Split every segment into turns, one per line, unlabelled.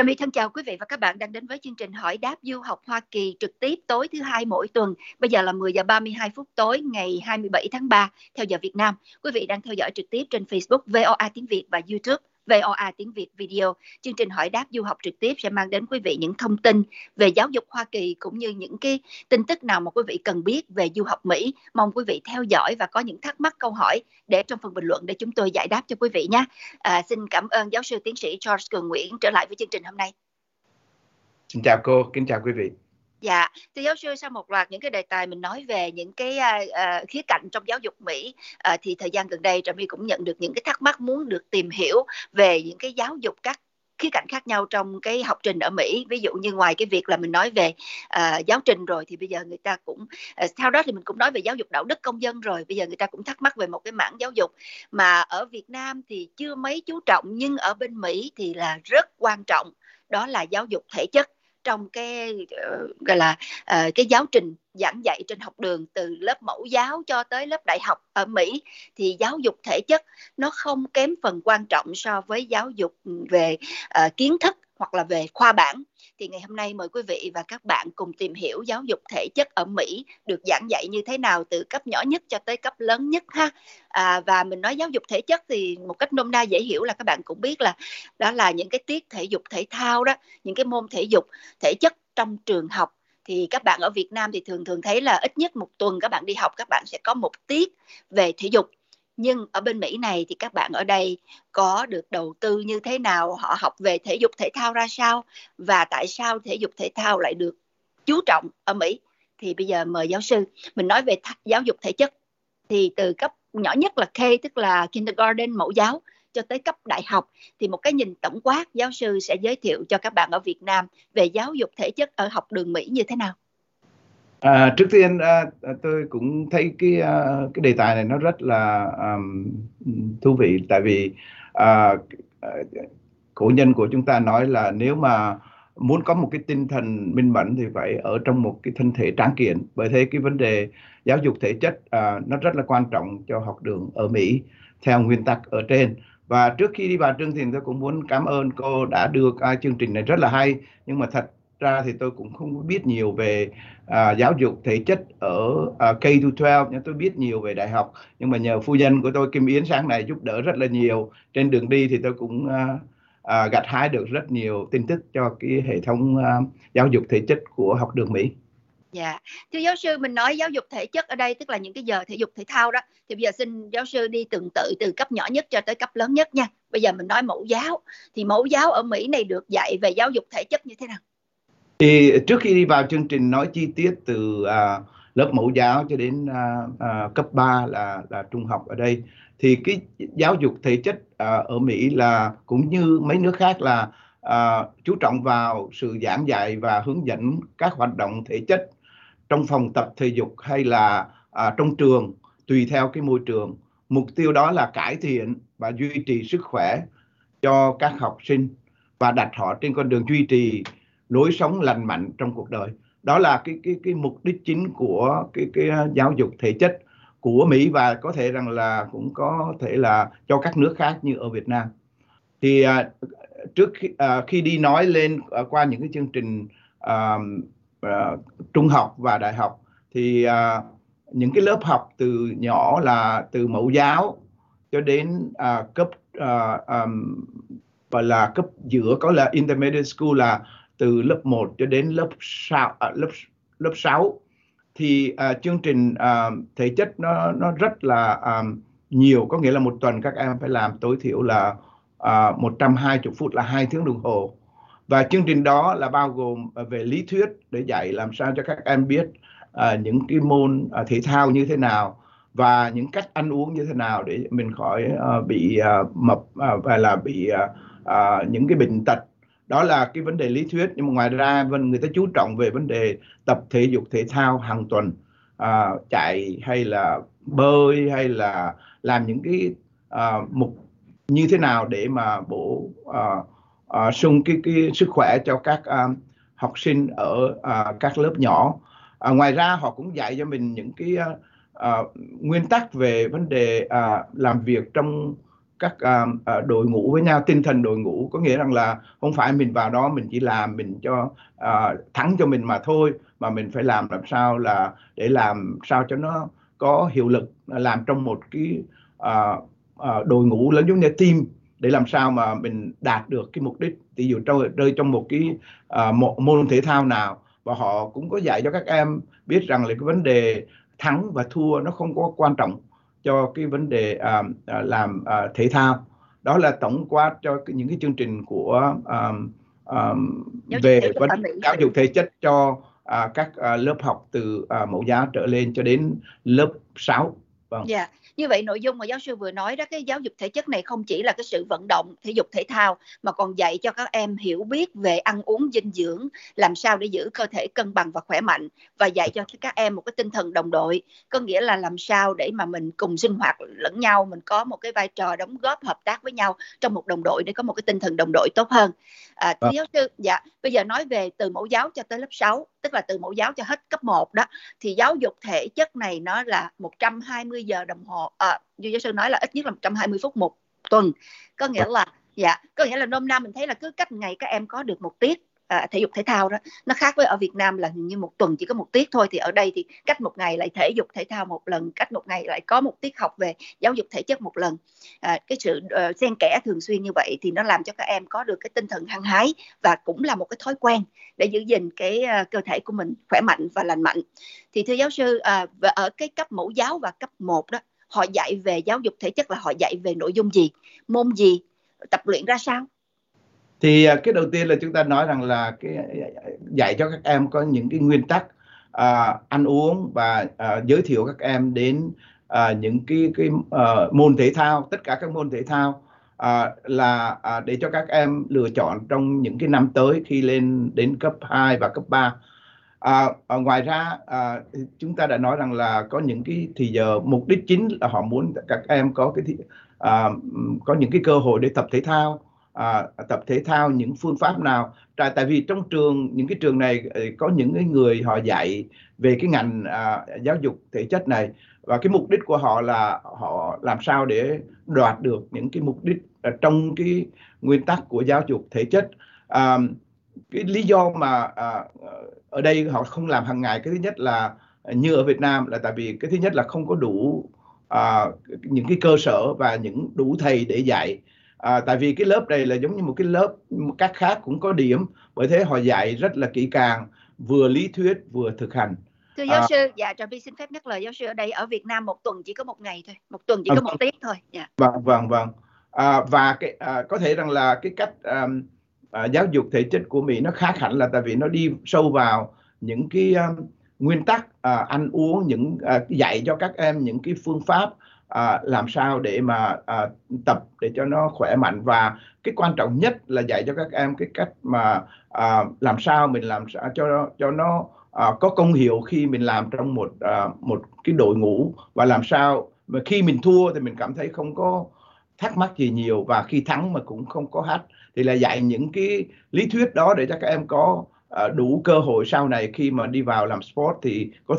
My thân chào quý vị và các bạn đang đến với chương trình Hỏi đáp du học Hoa Kỳ trực tiếp tối thứ hai mỗi tuần. Bây giờ là 10 giờ 32 phút tối ngày 27 tháng 3 theo giờ Việt Nam. Quý vị đang theo dõi trực tiếp trên Facebook VOA tiếng Việt và YouTube VOA tiếng Việt Video. Chương trình Hỏi đáp du học trực tiếp sẽ mang đến quý vị những thông tin về giáo dục Hoa Kỳ cũng như những cái tin tức nào mà quý vị cần biết về du học Mỹ. Mong quý vị theo dõi và có những thắc mắc câu hỏi để trong phần bình luận để chúng tôi giải đáp cho quý vị nhé. Xin cảm ơn giáo sư tiến sĩ George Cường Nguyễn trở lại với chương trình hôm nay.
Xin chào cô, kính chào quý vị.
Dạ, thưa giáo sư, sau một loạt những cái đề tài mình nói về những cái khía cạnh trong giáo dục Mỹ, thì thời gian gần đây Trà My cũng nhận được những cái thắc mắc muốn được tìm hiểu về những cái giáo dục các khía cạnh khác nhau trong cái học trình ở Mỹ. Ví dụ như ngoài cái việc là mình nói về giáo trình rồi thì bây giờ người ta cũng sau đó thì mình cũng nói về giáo dục đạo đức công dân rồi. Bây giờ người ta cũng thắc mắc về một cái mảng giáo dục mà ở Việt Nam thì chưa mấy chú trọng nhưng ở bên Mỹ thì là rất quan trọng, đó là giáo dục thể chất trong cái gọi là cái giáo trình giảng dạy trên học đường từ lớp mẫu giáo cho tới lớp đại học ở Mỹ, thì giáo dục thể chất nó không kém phần quan trọng so với giáo dục về kiến thức hoặc là về khoa bảng. Thì ngày hôm nay mời quý vị và các bạn cùng tìm hiểu giáo dục thể chất ở Mỹ được giảng dạy như thế nào từ cấp nhỏ nhất cho tới cấp lớn nhất ha. Và mình nói giáo dục thể chất thì một cách nôm na dễ hiểu là các bạn cũng biết là đó là những cái tiết thể dục thể thao đó, những cái môn thể dục thể chất trong trường học. Thì các bạn ở Việt Nam thì thường thấy là ít nhất một tuần các bạn đi học các bạn sẽ có một tiết về thể dục. Nhưng ở bên Mỹ này thì các bạn ở đây có được đầu tư như thế nào? Họ học về thể dục thể thao ra sao? Và tại sao thể dục thể thao lại được chú trọng ở Mỹ? Thì bây giờ mời giáo sư. Mình nói về giáo dục thể chất thì từ cấp nhỏ nhất là K, tức là kindergarten mẫu giáo, cho tới cấp đại học, thì một cái nhìn tổng quát giáo sư sẽ giới thiệu cho các bạn ở Việt Nam về giáo dục thể chất ở học đường Mỹ như thế nào?
Trước tiên tôi cũng thấy cái đề tài này nó rất là thú vị, tại vì cổ nhân của chúng ta nói là nếu mà muốn có một cái tinh thần minh mẫn thì phải ở trong một cái thân thể tráng kiện. Bởi thế cái vấn đề giáo dục thể chất nó rất là quan trọng cho học đường ở Mỹ theo nguyên tắc ở trên. Và trước khi đi vào chương trình tôi cũng muốn cảm ơn cô đã đưa chương trình này rất là hay, nhưng mà thật ra thì tôi cũng không biết nhiều về giáo dục thể chất ở K-12, nhưng tôi biết nhiều về đại học. Nhưng mà nhờ phu nhân của tôi Kim Yến sáng nay giúp đỡ rất là nhiều. Trên đường đi thì tôi cũng gặt hái được rất nhiều tin tức cho cái hệ thống giáo dục thể chất của học đường Mỹ.
Dạ, thưa giáo sư, mình nói giáo dục thể chất ở đây tức là những cái giờ thể dục thể thao đó. Thì bây giờ xin giáo sư đi từng tự từ cấp nhỏ nhất cho tới cấp lớn nhất nha. Bây giờ mình nói mẫu giáo, thì mẫu giáo ở Mỹ này được dạy về giáo dục thể chất như thế nào?
Thì trước khi đi vào chương trình nói chi tiết từ lớp mẫu giáo cho đến cấp 3 là trung học ở đây, thì cái giáo dục thể chất ở Mỹ là cũng như mấy nước khác là chú trọng vào sự giảng dạy và hướng dẫn các hoạt động thể chất trong phòng tập thể dục hay là trong trường, tùy theo cái môi trường. Mục tiêu đó là cải thiện và duy trì sức khỏe cho các học sinh và đặt họ trên con đường duy trì lối sống lành mạnh trong cuộc đời. Đó là cái mục đích chính của cái giáo dục thể chất của Mỹ, và có thể rằng là cũng có thể là cho các nước khác như ở Việt Nam. Thì trước khi đi nói lên qua những cái chương trình trung học và đại học, thì những cái lớp học từ nhỏ là từ mẫu giáo cho đến cấp gọi là cấp giữa, có là intermediate school, là từ lớp 1 cho đến lớp 6. Thì chương trình thể chất nó rất là nhiều, có nghĩa là một tuần các em phải làm tối thiểu là 120 phút, là 2 tiếng đồng hồ. Và chương trình đó là bao gồm về lý thuyết để dạy làm sao cho các em biết những cái môn thể thao như thế nào và những cách ăn uống như thế nào để mình khỏi bị mập và là bị những cái bệnh tật. Đó là cái vấn đề lý thuyết. Nhưng mà ngoài ra người ta chú trọng về vấn đề tập thể dục thể thao hàng tuần, chạy hay là bơi hay là làm những cái mục như thế nào để mà bổ sung cái sức khỏe cho các học sinh ở các lớp nhỏ. Ngoài ra họ cũng dạy cho mình những cái nguyên tắc về vấn đề làm việc trong các đội ngũ với nhau, tinh thần đội ngũ, có nghĩa rằng là không phải mình vào đó mình chỉ làm mình cho thắng cho mình mà thôi, mà mình phải làm sao là để làm sao cho nó có hiệu lực, làm trong một cái đội ngũ lớn giống như team, để làm sao mà mình đạt được cái mục đích. Ví dụ rơi trong một cái môn thể thao nào, và họ cũng có dạy cho các em biết rằng là cái vấn đề thắng và thua nó không có quan trọng cho cái vấn đề làm thể thao. Đó là tổng quát cho những cái chương trình của về vấn giáo dục thể chất cho các lớp học từ mẫu giáo trở lên cho đến lớp 6.
Vâng. Yeah. Như vậy nội dung mà giáo sư vừa nói đó, cái giáo dục thể chất này không chỉ là cái sự vận động thể dục thể thao, mà còn dạy cho các em hiểu biết về ăn uống dinh dưỡng, làm sao để giữ cơ thể cân bằng và khỏe mạnh, và dạy cho các em một cái tinh thần đồng đội, có nghĩa là làm sao để mà mình cùng sinh hoạt lẫn nhau, mình có một cái vai trò đóng góp hợp tác với nhau trong một đồng đội để có một cái tinh thần đồng đội tốt hơn. Thưa giáo sư, dạ, bây giờ nói về từ mẫu giáo cho tới lớp 6, tức là từ mẫu giáo cho hết cấp 1 đó, thì giáo dục thể chất này nó là 120 giờ đồng hồ, như giáo sư nói là ít nhất là 120 phút một tuần, có nghĩa là có nghĩa là nôm na mình thấy là cứ cách ngày các em có được một tiết thể dục thể thao đó. Nó khác với ở Việt Nam là như một tuần chỉ có một tiết thôi, thì ở đây thì cách một ngày lại thể dục thể thao một lần, cách một ngày lại có một tiết học về giáo dục thể chất một lần. Cái sự xen kẽ thường xuyên như vậy thì nó làm cho các em có được cái tinh thần hăng hái, và cũng là một cái thói quen để giữ gìn cái cơ thể của mình khỏe mạnh và lành mạnh. Thì thưa giáo sư, ở cái cấp mẫu giáo và cấp 1 đó, họ dạy về giáo dục thể chất là họ dạy về nội dung gì, môn gì, tập luyện ra sao?
Thì cái đầu tiên là chúng ta nói rằng là cái dạy cho các em có những cái nguyên tắc ăn uống, và giới thiệu các em đến những cái môn thể thao, tất cả các môn thể thao là để cho các em lựa chọn trong những cái năm tới khi lên đến cấp 2 và cấp 3. Ngoài ra chúng ta đã nói rằng là có những cái thì giờ mục đích chính là họ muốn các em có có những cái cơ hội để tập thể thao. Tập thể thao những phương pháp nào, tại vì trong trường, những cái trường này có những người họ dạy về cái ngành giáo dục thể chất này, và cái mục đích của họ là họ làm sao để đoạt được những cái mục đích trong cái nguyên tắc của giáo dục thể chất. Cái lý do mà ở đây họ không làm hàng ngày, cái thứ nhất là như ở Việt Nam là tại vì cái thứ nhất là không có đủ những cái cơ sở và những đủ thầy để dạy. Tại vì cái lớp này là giống như một cái lớp các khác cũng có điểm, bởi thế họ dạy rất là kỹ càng, vừa lý thuyết vừa thực hành.
Thưa giáo sư, dạ Trà My xin phép nhắc lời giáo sư, ở đây ở Việt Nam một tuần chỉ có một ngày thôi, một tuần chỉ có một tiết thôi. Dạ.
Vâng. Và có thể rằng là cái cách giáo dục thể chất của Mỹ nó khác hẳn, là tại vì nó đi sâu vào những cái nguyên tắc ăn uống, những dạy cho các em những cái phương pháp làm sao để mà tập để cho nó khỏe mạnh, và cái quan trọng nhất là dạy cho các em cái cách mà làm sao mình làm sao cho nó có công hiệu khi mình làm trong một cái đội ngũ, và làm sao mà khi mình thua thì mình cảm thấy không có thắc mắc gì nhiều, và khi thắng mà cũng không có hắt. Thì là dạy những cái lý thuyết đó để cho các em có đủ cơ hội sau này khi mà đi vào làm sport thì có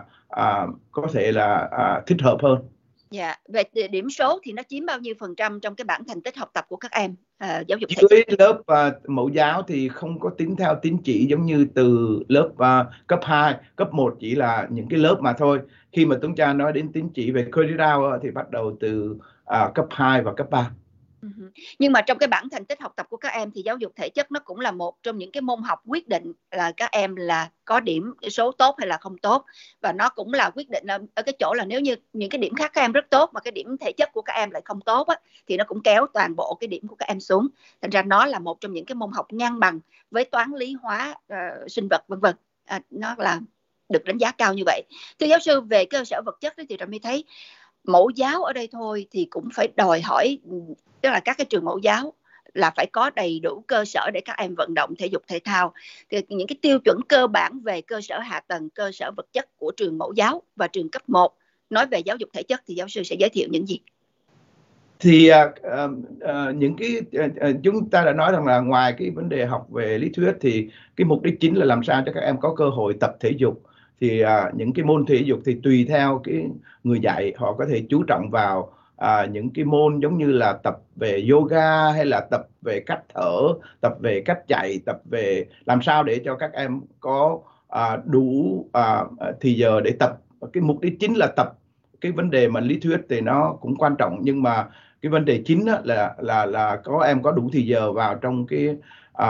thể là thích hợp hơn.
Dạ, về điểm số thì nó chiếm bao nhiêu % trong cái bảng thành tích học tập của các em giáo dục thể
chất? Dưới lớp mẫu giáo thì không có tính theo tín chỉ giống như từ lớp cấp 2, cấp 1 chỉ là những cái lớp mà thôi. Khi mà Tuấn Cha nói đến tín chỉ về credit hour thì bắt đầu từ cấp 2 và cấp 3.
Nhưng mà trong cái bảng thành tích học tập của các em thì giáo dục thể chất nó cũng là một trong những cái môn học quyết định là các em là có điểm số tốt hay là không tốt, và nó cũng là quyết định ở cái chỗ là nếu như những cái điểm khác các em rất tốt mà cái điểm thể chất của các em lại không tốt á, thì nó cũng kéo toàn bộ cái điểm của các em xuống. Thành ra nó là một trong những cái môn học ngang bằng với toán, lý, hóa, sinh vật vân vân. Nó là được đánh giá cao như vậy. Thưa giáo sư, về cơ sở vật chất thì Trà My thấy mẫu giáo ở đây thôi thì cũng phải đòi hỏi, tức là các cái trường mẫu giáo là phải có đầy đủ cơ sở để các em vận động thể dục thể thao. Thì những cái tiêu chuẩn cơ bản về cơ sở hạ tầng, cơ sở vật chất của trường mẫu giáo và trường cấp 1 nói về giáo dục thể chất thì giáo sư sẽ giới thiệu những gì?
Thì những cái chúng ta đã nói rằng là ngoài cái vấn đề học về lý thuyết thì cái mục đích chính là làm sao cho các em có cơ hội tập thể dục. Thì những cái môn thể dục thì tùy theo cái người dạy, họ có thể chú trọng vào những cái môn giống như là tập về yoga hay là tập về cách thở, tập về cách chạy, tập về làm sao để cho các em có đủ thì giờ để tập. Cái mục đích chính là tập. Cái vấn đề mà lý thuyết thì nó cũng quan trọng, nhưng mà cái vấn đề chính là có em có đủ thì giờ vào trong cái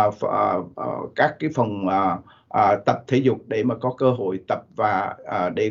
các cái phòng tập thể dục để mà có cơ hội tập, và để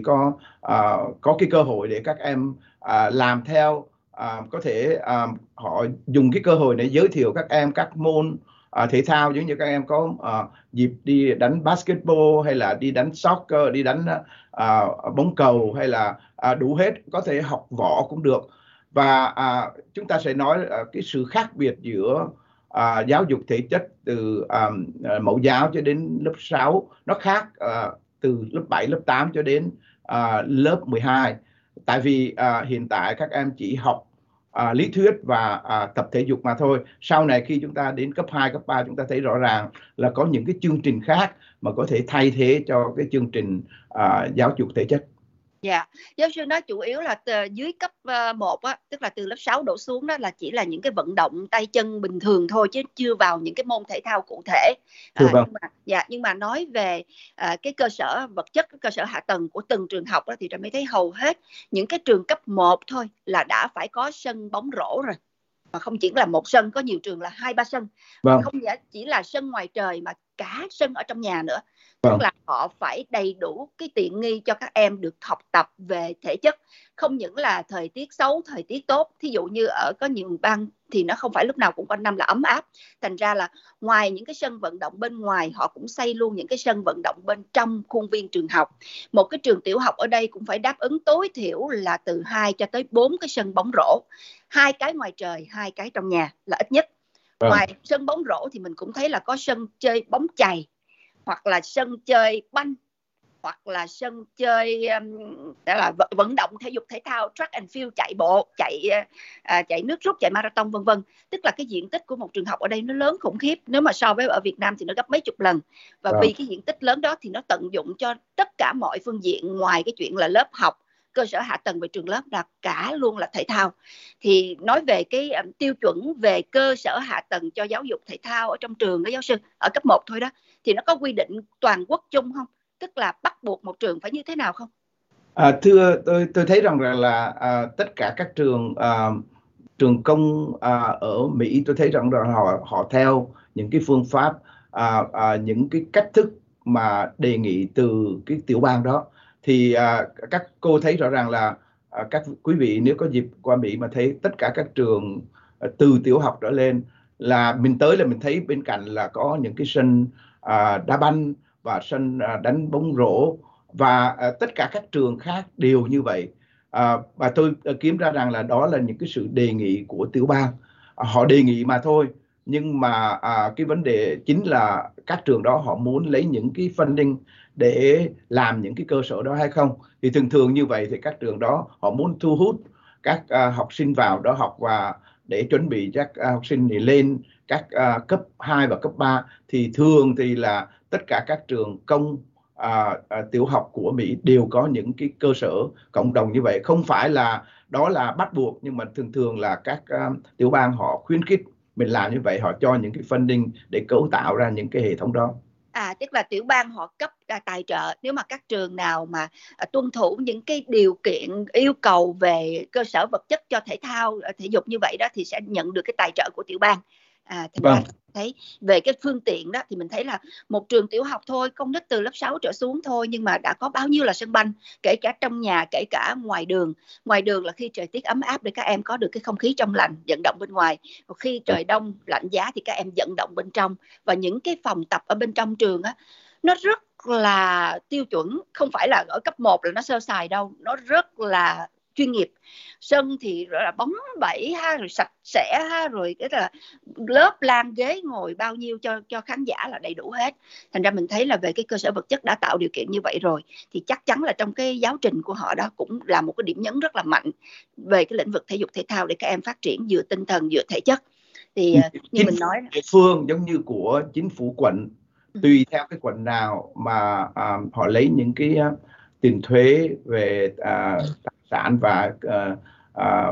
có cái cơ hội để các em làm theo, có thể họ dùng cái cơ hội để giới thiệu các em các môn thể thao, giống như các em có dịp đi đánh basketball hay là đi đánh soccer, đi đánh bóng cầu, hay là đủ hết, có thể học võ cũng được. Và chúng ta sẽ nói cái sự khác biệt giữa giáo dục thể chất từ mẫu giáo cho đến lớp 6 nó khác từ lớp 7, lớp 8 cho đến lớp 12. Tại vì hiện tại các em chỉ học lý thuyết và tập thể dục mà thôi. Sau này khi chúng ta đến cấp 2, cấp 3, chúng ta thấy rõ ràng là có những cái chương trình khác mà có thể thay thế cho cái chương trình giáo dục thể chất.
Dạ, giáo sư nói chủ yếu là dưới cấp 1 á, tức là từ lớp 6 đổ xuống đó là chỉ là những cái vận động tay chân bình thường thôi, chứ chưa vào những cái môn thể thao cụ thể. Nhưng mà nói về cái cơ sở vật chất, cơ sở hạ tầng của từng trường học đó, thì Trà mới thấy hầu hết những cái trường cấp 1 thôi là đã phải có sân bóng rổ rồi. Mà không chỉ là một sân, có nhiều trường là 2-3 sân. Không chỉ là sân ngoài trời mà cả sân ở trong nhà nữa. Tức là họ phải đầy đủ cái tiện nghi cho các em được học tập về thể chất. Không những là thời tiết xấu, thời tiết tốt. Thí dụ như ở có nhiều bang thì nó không phải lúc nào cũng quanh năm là ấm áp. Thành ra là ngoài những cái sân vận động bên ngoài, họ cũng xây luôn những cái sân vận động bên trong khuôn viên trường học. Một cái trường tiểu học ở đây cũng phải đáp ứng tối thiểu là từ 2 cho tới 4 cái sân bóng rổ. 2 cái ngoài trời, 2 cái trong nhà là ít nhất. Ngoài sân bóng rổ thì mình cũng thấy là có sân chơi bóng chày, hoặc là sân chơi banh, hoặc là sân chơi là vận động thể dục thể thao, track and field, chạy bộ, chạy nước rút, chạy marathon vân vân. Tức là cái diện tích của một trường học ở đây nó lớn khủng khiếp. Nếu mà so với ở Việt Nam thì nó gấp mấy chục lần. Và vì cái diện tích lớn đó thì nó tận dụng cho tất cả mọi phương diện, ngoài cái chuyện là lớp học, cơ sở hạ tầng về trường lớp, là cả luôn là thể thao. Thì nói về cái tiêu chuẩn về cơ sở hạ tầng cho giáo dục thể thao ở trong trường đó giáo sư, ở cấp 1 thôi đó, thì nó có quy định toàn quốc chung không? Tức là bắt buộc một trường phải như thế nào không?
Thưa, tôi thấy rằng là tất cả các trường công ở Mỹ, tôi thấy rằng họ theo những cái phương pháp, những cái cách thức mà đề nghị từ cái tiểu bang đó. Thì các cô thấy rõ ràng là các quý vị nếu có dịp qua Mỹ mà thấy tất cả các trường từ tiểu học trở lên, là mình tới là mình thấy bên cạnh là có những cái sân đá banh và sân đánh bóng rổ, và tất cả các trường khác đều như vậy. Và tôi kiếm ra rằng là đó là những cái sự đề nghị của tiểu bang. Họ đề nghị mà thôi, nhưng mà cái vấn đề chính là các trường đó họ muốn lấy những cái funding để làm những cái cơ sở đó hay không. Thì thường thường như vậy thì các trường đó họ muốn thu hút các học sinh vào đó học, và để chuẩn bị các học sinh thì lên các cấp 2 và cấp 3. Thì thường thì là tất cả các trường công tiểu học của Mỹ đều có những cái cơ sở cộng đồng như vậy. Không phải là đó là bắt buộc, nhưng mà thường thường là các tiểu bang họ khuyến khích mình làm như vậy, họ cho những cái funding để cấu tạo ra những cái hệ thống đó.
Tức là tiểu bang họ cấp tài trợ, nếu mà các trường nào mà tuân thủ những cái điều kiện yêu cầu về cơ sở vật chất cho thể thao, thể dục như vậy đó, thì sẽ nhận được cái tài trợ của tiểu bang. Thành ra thấy về cái phương tiện đó thì mình thấy là một trường tiểu học thôi, con nít từ lớp 6 trở xuống thôi, nhưng mà đã có bao nhiêu là sân banh, kể cả trong nhà, kể cả ngoài đường. Ngoài đường là khi trời tiết ấm áp để các em có được cái không khí trong lành, vận động bên ngoài. Còn khi trời đông lạnh giá thì các em vận động bên trong. Và những cái phòng tập ở bên trong trường á, nó rất là tiêu chuẩn, không phải là ở cấp 1 là nó sơ sài đâu, nó rất là chuyên nghiệp. Sân thì rất là bóng bẩy ha, rồi sạch sẽ ha, rồi cái là lớp lan ghế ngồi bao nhiêu cho khán giả là đầy đủ hết. Thành ra mình thấy là về cái cơ sở vật chất đã tạo điều kiện như vậy rồi, thì chắc chắn là trong cái giáo trình của họ đó cũng là một cái điểm nhấn rất là mạnh về cái lĩnh vực thể dục thể thao để các em phát triển vừa tinh thần vừa thể chất. Thì như mình nói,
địa phương giống như của chính phủ quận, tùy theo cái quận nào mà họ lấy những cái tiền thuế về tài sản và à,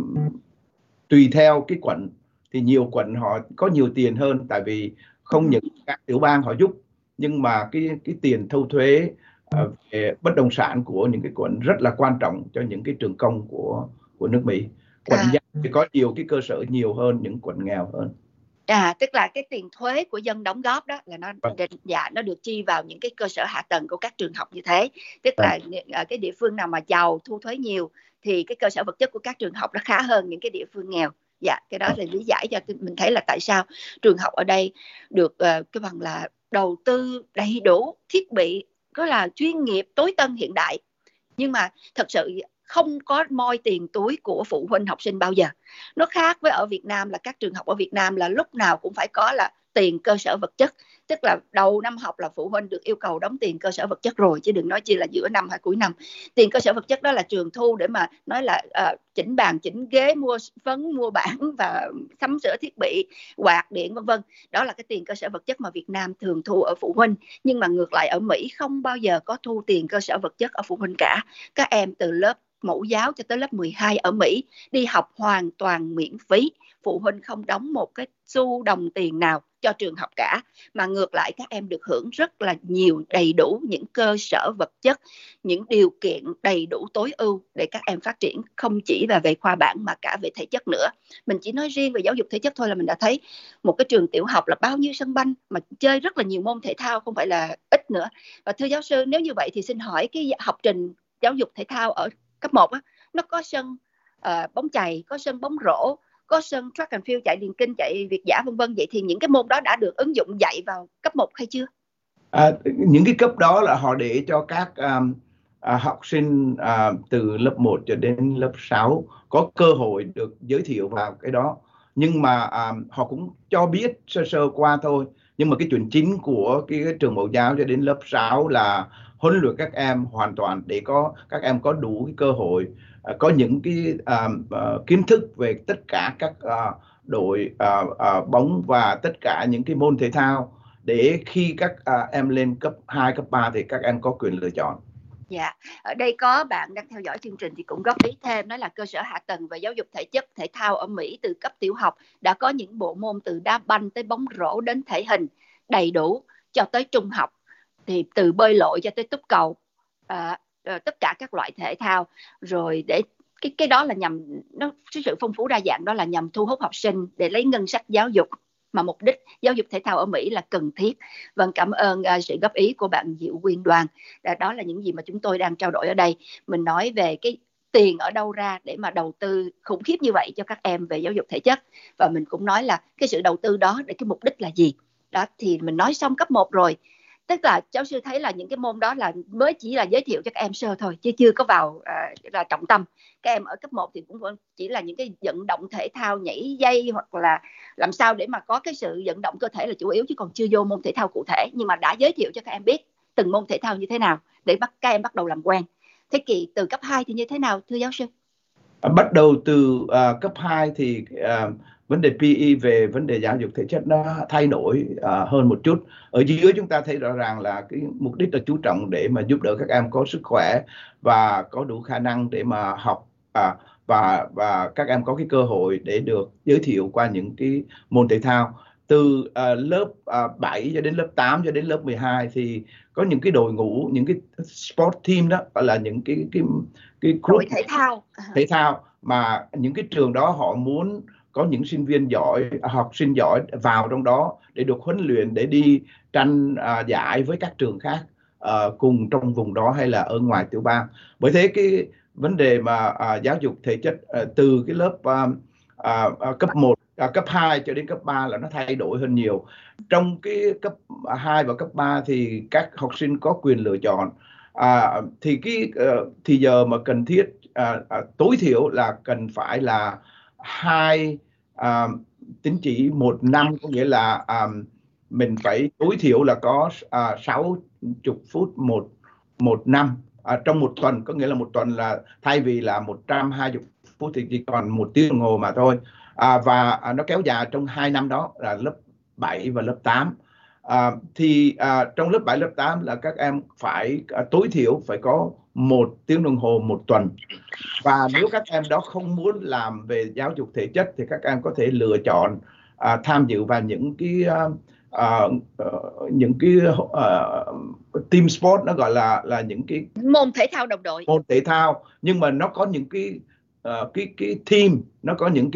tùy theo cái quận thì nhiều quận họ có nhiều tiền hơn, tại vì không những các tiểu bang họ giúp, nhưng mà cái tiền thu thuế về bất động sản của những cái quận rất là quan trọng cho những cái trường công của nước Mỹ. Quận
À,
giàu thì có nhiều cái cơ sở nhiều hơn những quận nghèo hơn.
tức là cái tiền thuế của dân đóng góp đó là
Vâng,
nó được chi vào những cái cơ sở hạ tầng của các trường học như thế. Tức
vâng,
là cái địa phương nào mà giàu thu thuế nhiều thì cái cơ sở vật chất của các trường học nó khá hơn những cái địa phương nghèo. Dạ, cái đó
vâng.
là lý giải cho mình thấy là tại sao trường học ở đây được cái bằng là đầu tư đầy đủ thiết bị, có là chuyên nghiệp, tối tân, hiện đại, nhưng mà thật sự không có moi tiền túi của phụ huynh học sinh bao giờ. Nó khác với ở Việt Nam là các trường học ở Việt Nam là lúc nào cũng phải có là tiền cơ sở vật chất, tức là đầu năm học là phụ huynh được yêu cầu đóng tiền cơ sở vật chất rồi, chứ đừng nói chi là giữa năm hay cuối năm. Tiền cơ sở vật chất đó là trường thu để mà nói là chỉnh bàn chỉnh ghế, mua phấn mua bảng và sắm sửa thiết bị, quạt điện vân vân. Đó là cái tiền cơ sở vật chất mà Việt Nam thường thu ở phụ huynh. Nhưng mà ngược lại ở Mỹ không bao giờ có thu tiền cơ sở vật chất ở phụ huynh cả. Các em từ lớp mẫu giáo cho tới lớp 12 ở Mỹ đi học hoàn toàn miễn phí, phụ huynh không đóng một cái xu đồng tiền nào cho trường học cả, mà ngược lại các em được hưởng rất là nhiều, đầy đủ những cơ sở vật chất, những điều kiện đầy đủ tối ưu để các em phát triển, không chỉ là về khoa bảng mà cả về thể chất nữa. Mình chỉ nói riêng về giáo dục thể chất thôi là mình đã thấy một cái trường tiểu học là bao nhiêu sân banh mà chơi rất là nhiều môn thể thao, không phải là ít nữa. Và thưa giáo sư, nếu như vậy thì xin hỏi cái học trình giáo dục thể thao ở cấp 1 á, nó có sân bóng chày, có sân bóng rổ, có sân track and field, chạy điền kinh, chạy việt dã vân vân, vậy thì những cái môn đó đã được ứng dụng dạy vào cấp 1 hay chưa?
Những cái cấp đó là họ để cho các học sinh từ lớp 1 cho đến lớp 6 có cơ hội được giới thiệu vào cái đó, nhưng mà họ cũng cho biết sơ sơ qua thôi. Nhưng mà cái chuyện chính của cái trường mẫu giáo cho đến lớp 6 là huấn luyện các em hoàn toàn để các em có đủ cái cơ hội, có những cái kiến thức về tất cả các đội bóng và tất cả những cái môn thể thao, để khi các em lên cấp 2, cấp 3 thì các em có quyền lựa chọn.
Dạ, ở đây có bạn đang theo dõi chương trình thì cũng góp ý thêm, đó là cơ sở hạ tầng và giáo dục thể chất thể thao ở Mỹ từ cấp tiểu học đã có những bộ môn từ đá banh tới bóng rổ đến thể hình đầy đủ, cho tới trung học thì từ bơi lội cho tới túc cầu, tất cả các loại thể thao, rồi để cái đó là nhằm nó sự phong phú đa dạng, đó là nhằm thu hút học sinh để lấy ngân sách giáo dục, mà mục đích giáo dục thể thao ở Mỹ là cần thiết. Vâng, cảm ơn sự góp ý của bạn Diệu Quyên Đoàn. Đó là những gì mà chúng tôi đang trao đổi ở đây. Mình nói về cái tiền ở đâu ra để mà đầu tư khủng khiếp như vậy cho các em về giáo dục thể chất, và mình cũng nói là cái sự đầu tư đó để cái mục đích là gì. Đó thì mình nói xong cấp 1 rồi, tức là giáo sư thấy là những cái môn đó là mới chỉ là giới thiệu cho các em sơ thôi, chứ chưa có vào là trọng tâm. Các em ở cấp 1 thì cũng chỉ là những cái vận động thể thao, nhảy dây hoặc là làm sao để mà có cái sự vận động cơ thể là chủ yếu, chứ còn chưa vô môn thể thao cụ thể, nhưng mà đã giới thiệu cho các em biết từng môn thể thao như thế nào để các em bắt đầu làm quen. Thế kỳ từ cấp 2 thì như thế nào thưa giáo sư?
Bắt đầu từ cấp 2 thì vấn đề PE về vấn đề giáo dục thể chất nó thay đổi hơn một chút. Ở dưới chúng ta thấy rõ ràng là cái mục đích là chú trọng để mà giúp đỡ các em có sức khỏe và có đủ khả năng để mà học, và các em có cái cơ hội để được giới thiệu qua những cái môn thể thao. Từ lớp 7 cho đến lớp 8 cho đến lớp 12 thì có những cái đội ngũ, những cái sport team, đó gọi là những cái group
Đội thể thao.
thể thao, mà những cái trường đó họ muốn có những sinh viên giỏi, học sinh giỏi vào trong đó để được huấn luyện để đi tranh giải với các trường khác cùng trong vùng đó hay là ở ngoài tiểu bang. Bởi thế cái vấn đề mà giáo dục thể chất từ cái lớp cấp 1, cấp 2 cho đến cấp 3 là nó thay đổi hơn nhiều. Trong cái cấp 2 và cấp 3 thì các học sinh có quyền lựa chọn. Thì thì giờ mà cần thiết tối thiểu là cần phải là 2 tín chỉ 1 năm, có nghĩa là mình phải tối thiểu là có 60 phút một năm trong một tuần, có nghĩa là một tuần là thay vì là 120 phút thì chỉ còn 1 tiếng đồng hồ mà thôi. Và nó kéo dài trong 2 năm đó là lớp 7 và lớp 8. Trong lớp 7, lớp 8 là các em phải tối thiểu phải có 1 tiếng đồng hồ một tuần. Và nếu các em đó không muốn làm về giáo dục thể chất thì các em có thể lựa chọn tham dự vào những cái team sport, nó gọi là những cái
môn thể thao đồng đội,
môn thể thao, nhưng mà nó có những cái team, nó có những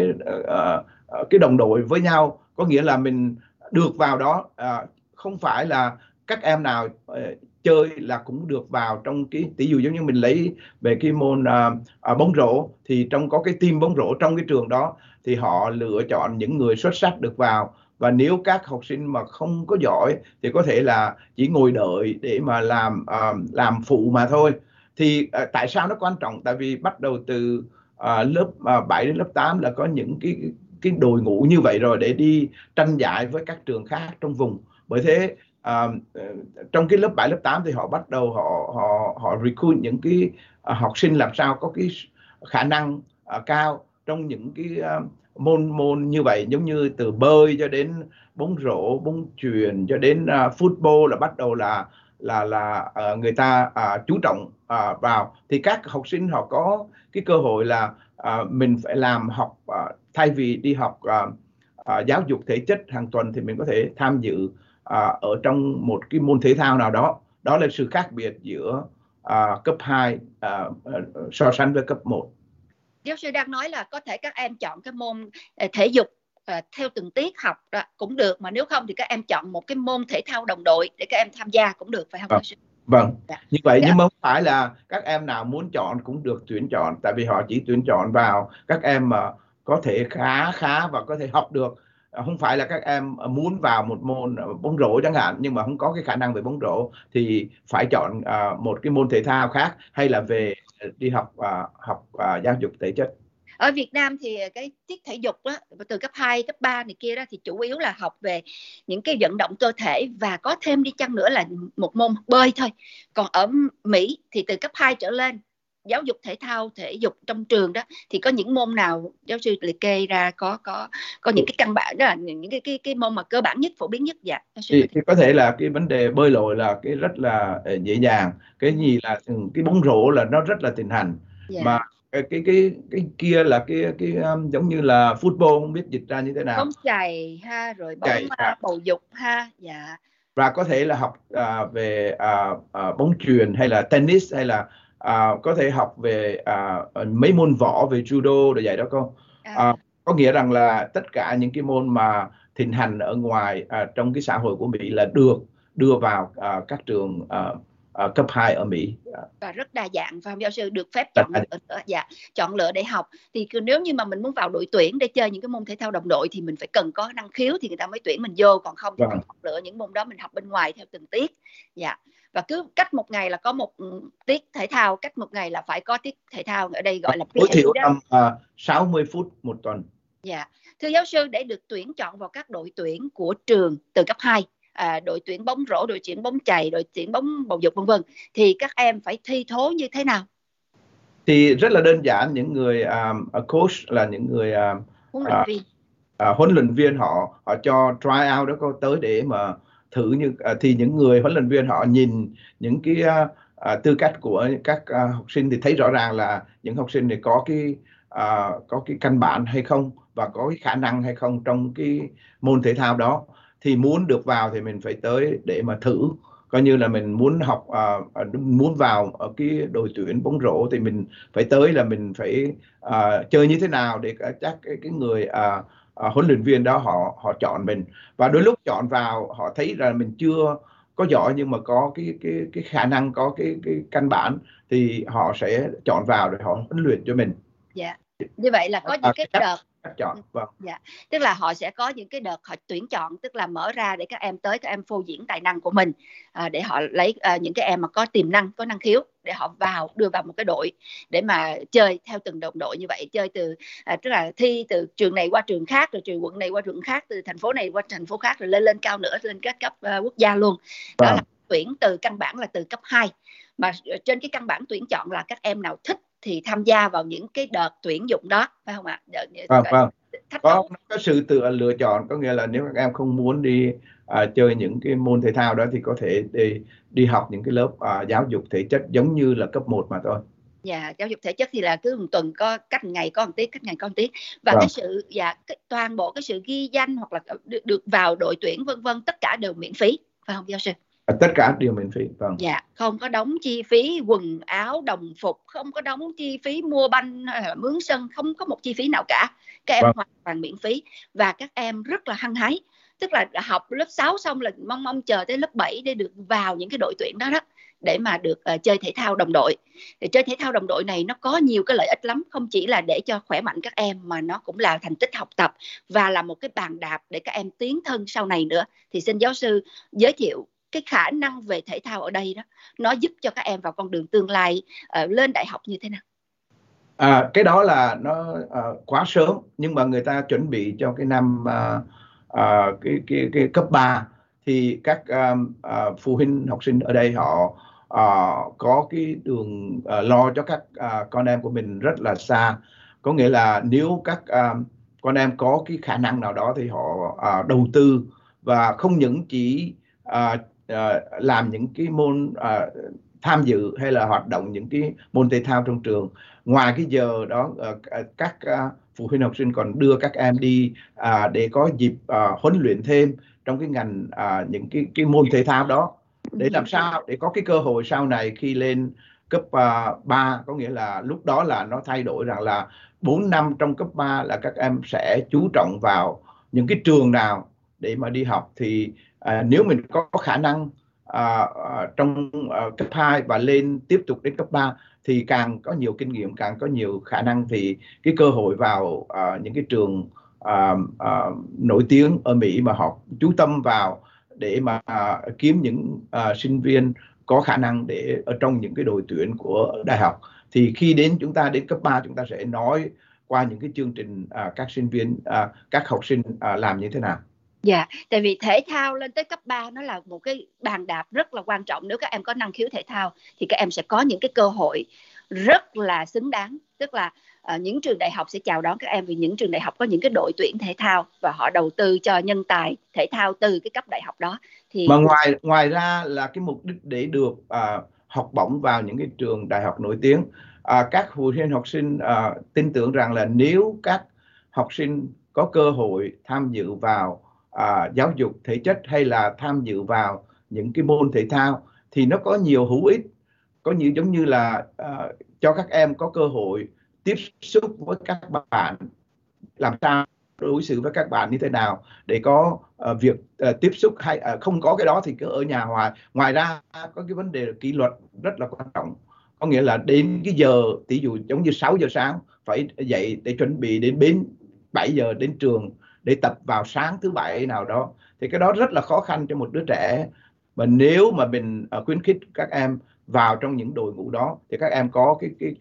cái đồng đội với nhau, có nghĩa là mình được vào đó, không phải là các em nào chơi là cũng được vào trong cái, ví dụ giống như mình lấy về cái môn bóng rổ, thì có cái team bóng rổ trong cái trường đó thì họ lựa chọn những người xuất sắc được vào, và nếu các học sinh mà không có giỏi thì có thể là chỉ ngồi đợi để mà làm phụ mà thôi. Thì tại sao nó quan trọng? Tại vì bắt đầu từ lớp 7 đến lớp 8 là có những cái đội ngũ như vậy rồi để đi tranh giải với các trường khác trong vùng. Bởi thế trong cái lớp 7, lớp 8 thì họ bắt đầu họ recruit những cái học sinh làm sao có cái khả năng cao trong những cái môn như vậy, giống như từ bơi cho đến bóng rổ, bóng chuyền cho đến football, là bắt đầu là người ta chú trọng vào. Thì các học sinh họ có cái cơ hội là mình phải học thay vì đi học giáo dục thể chất hàng tuần thì mình có thể tham dự ở trong một cái môn thể thao nào đó. Đó là sự khác biệt giữa cấp 2 so sánh với cấp 1.
Giáo sư đang nói là có thể các em chọn cái môn thể dục theo từng tiết học đó cũng được, mà nếu không thì các em chọn một cái môn thể thao đồng đội để các em tham gia cũng được, phải không giáo sư?
Vâng, như vậy, nhưng mà không phải là các em nào muốn chọn cũng được tuyển chọn, tại vì họ chỉ tuyển chọn vào các em mà có thể khá và có thể học được. Không phải là các em muốn vào một môn bóng rổ chẳng hạn nhưng mà không có cái khả năng về bóng rổ thì phải chọn một cái môn thể thao khác, hay là về đi học giáo dục thể chất.
Ở Việt Nam thì cái tiết thể dục đó, từ cấp 2, cấp 3 này kia đó thì chủ yếu là học về những cái vận động cơ thể, và có thêm đi chăng nữa là một môn bơi thôi. Còn ở Mỹ thì từ cấp 2 trở lên, giáo dục thể thao, thể dục trong trường đó thì có những môn nào giáo sư liệt kê ra, có những cái căn bản đó là những cái môn mà cơ bản nhất, phổ biến nhất? Dạ.
Thì có thể là cái vấn đề bơi lội là cái rất là dễ dàng. Cái gì là cái bóng rổ là nó rất là thịnh hành.
Dạ.
Mà cái kia là cái giống như là football, không biết dịch ra như thế nào.
Bóng chày ha, rồi bóng bầu dục ha. Dạ.
Và có thể là học về bóng chuyền hay là tennis, hay là có thể học về mấy môn võ, về judo để dạy đó con. Có nghĩa rằng là tất cả những cái môn mà thịnh hành ở ngoài trong cái xã hội của Mỹ là được đưa vào các trường cấp 2 ở Mỹ.
Và rất đa dạng, phải không giáo sư? Được phép chọn lựa, dạ, chọn lựa để học. Thì nếu như mà mình muốn vào đội tuyển để chơi những cái môn thể thao đồng đội thì mình phải cần có năng khiếu thì người ta mới tuyển mình vô, còn không thì mình chọn lựa những môn đó mình học bên ngoài theo từng tiết. Dạ. Và cứ cách một ngày là có một tiết thể thao, cách một ngày là phải có tiết thể thao, ở đây gọi là
tối thiểu 60 phút một tuần.
Dạ. Thưa giáo sư, để được tuyển chọn vào các đội tuyển của trường từ cấp 2, đội tuyển bóng rổ, đội tuyển bóng chày, đội tuyển bóng bầu dục vân vân, thì các em phải thi thố như thế nào?
Thì rất là đơn giản, những người coach là những người huấn luyện viên họ cho try out đó, có tới để mà thử. Thì những người huấn luyện viên họ nhìn những cái tư cách của các học sinh thì thấy rõ ràng là những học sinh này có cái căn bản hay không và có cái khả năng hay không trong cái môn thể thao đó. Thì muốn được vào thì mình phải tới để mà thử, coi như là mình muốn vào ở cái đội tuyển bóng rổ thì mình phải tới là mình phải chơi như thế nào để chắc cái người huấn luyện viên đó họ chọn mình. Và đôi lúc chọn vào họ thấy là mình chưa có giỏi nhưng mà có cái khả năng, có cái căn bản thì họ sẽ chọn vào để họ huấn luyện cho mình.
Dạ. Như vậy là có những cái đợt
chọn. Vâng.
Dạ. Tức là họ sẽ có những cái đợt họ tuyển chọn, tức là mở ra để các em tới, các em phô diễn tài năng của mình, để họ lấy những cái em mà có tiềm năng, có năng khiếu để họ đưa vào một cái đội để mà chơi theo từng đồng đội như vậy, chơi từ tức là thi từ trường này qua trường khác, rồi trường quận này qua trường khác, từ thành phố này qua thành phố khác, rồi lên cao nữa, lên các cấp quốc gia luôn. Đó là tuyển từ căn bản là từ cấp 2. Mà trên cái căn bản tuyển chọn là các em nào thích thì tham gia vào những cái đợt tuyển dụng đó, phải không ạ? thách
có
đố.
có sự tự lựa chọn, có nghĩa là nếu các em không muốn đi chơi những cái môn thể thao đó thì có thể đi học những cái lớp giáo dục thể chất giống như là cấp 1 mà thôi.
Dạ, giáo dục thể chất thì là cứ một tuần có cách ngày có một tiết, cách ngày có một tiết, và cái
Vâng.
sự toàn bộ cái sự ghi danh hoặc là được vào đội tuyển vân vân tất cả đều miễn phí, phải không giáo sư?
Tất cả đều miễn phí. Vâng.
Dạ, không có đóng chi phí quần áo đồng phục, không có đóng chi phí mua banh hay là mướn sân, không có một chi phí nào cả, các em
Vâng.
hoàn toàn miễn phí. Và các em rất là hăng hái, tức là học lớp 6 xong là mong chờ tới lớp 7 để được vào những cái đội tuyển đó đó, để mà được chơi thể thao đồng đội. Thì chơi thể thao đồng đội này nó có nhiều cái lợi ích lắm, không chỉ là để cho khỏe mạnh các em mà nó cũng là thành tích học tập và là một cái bàn đạp để các em tiến thân sau này nữa. Thì xin giáo sư giới thiệu cái khả năng về thể thao ở đây đó, nó giúp cho các em vào con đường tương lai lên đại học như thế nào?
Cái đó là nó quá sớm, nhưng mà người ta chuẩn bị cho cái năm cái cấp 3 thì các phụ huynh học sinh ở đây họ có cái đường lo cho các con em của mình rất là xa. Có nghĩa là nếu các con em có cái khả năng nào đó thì họ đầu tư, và không những chỉ làm những cái môn tham dự hay là hoạt động những cái môn thể thao trong trường. Ngoài cái giờ đó các phụ huynh học sinh còn đưa các em đi để có dịp huấn luyện thêm trong cái ngành những cái môn thể thao đó, để làm sao để có cái cơ hội sau này khi lên cấp 3, có nghĩa là lúc đó là nó thay đổi rằng là 4 năm trong cấp 3 là các em sẽ chú trọng vào những cái trường nào để mà đi học. Thì nếu mình có khả năng trong cấp 2 và lên tiếp tục đến cấp 3 thì càng có nhiều kinh nghiệm, càng có nhiều khả năng, thì cái cơ hội vào những cái trường nổi tiếng ở Mỹ mà họ chú tâm vào để mà kiếm những sinh viên có khả năng để ở trong những cái đội tuyển của đại học. Thì khi chúng ta đến cấp 3 chúng ta sẽ nói qua những cái chương trình các sinh viên các học sinh làm như thế nào.
Dạ, tại vì thể thao lên tới cấp 3 nó là một cái bàn đạp rất là quan trọng. Nếu các em có năng khiếu thể thao thì các em sẽ có những cái cơ hội rất là xứng đáng. Tức là những trường đại học sẽ chào đón các em vì những trường đại học có những cái đội tuyển thể thao và họ đầu tư cho nhân tài thể thao từ cái cấp đại học đó. Thì
mà ngoài ra là cái mục đích để được học bổng vào những cái trường đại học nổi tiếng, các phụ huynh học sinh tin tưởng rằng là nếu các học sinh có cơ hội tham dự vào giáo dục thể chất hay là tham dự vào những cái môn thể thao thì nó có nhiều hữu ích, có nhiều giống như là cho các em có cơ hội tiếp xúc với các bạn, làm sao đối xử với các bạn như thế nào để có việc tiếp xúc, hay không có cái đó thì cứ ở nhà hoài. Ngoài ra có cái vấn đề kỷ luật rất là quan trọng, có nghĩa là đến cái giờ ví dụ giống như 6 giờ sáng phải dậy để chuẩn bị đến 7 giờ đến trường để tập vào sáng thứ Bảy nào đó, thì cái đó rất là khó khăn cho một đứa trẻ. Mà nếu mà mình khuyến khích các em vào trong những đội ngũ đó thì các em có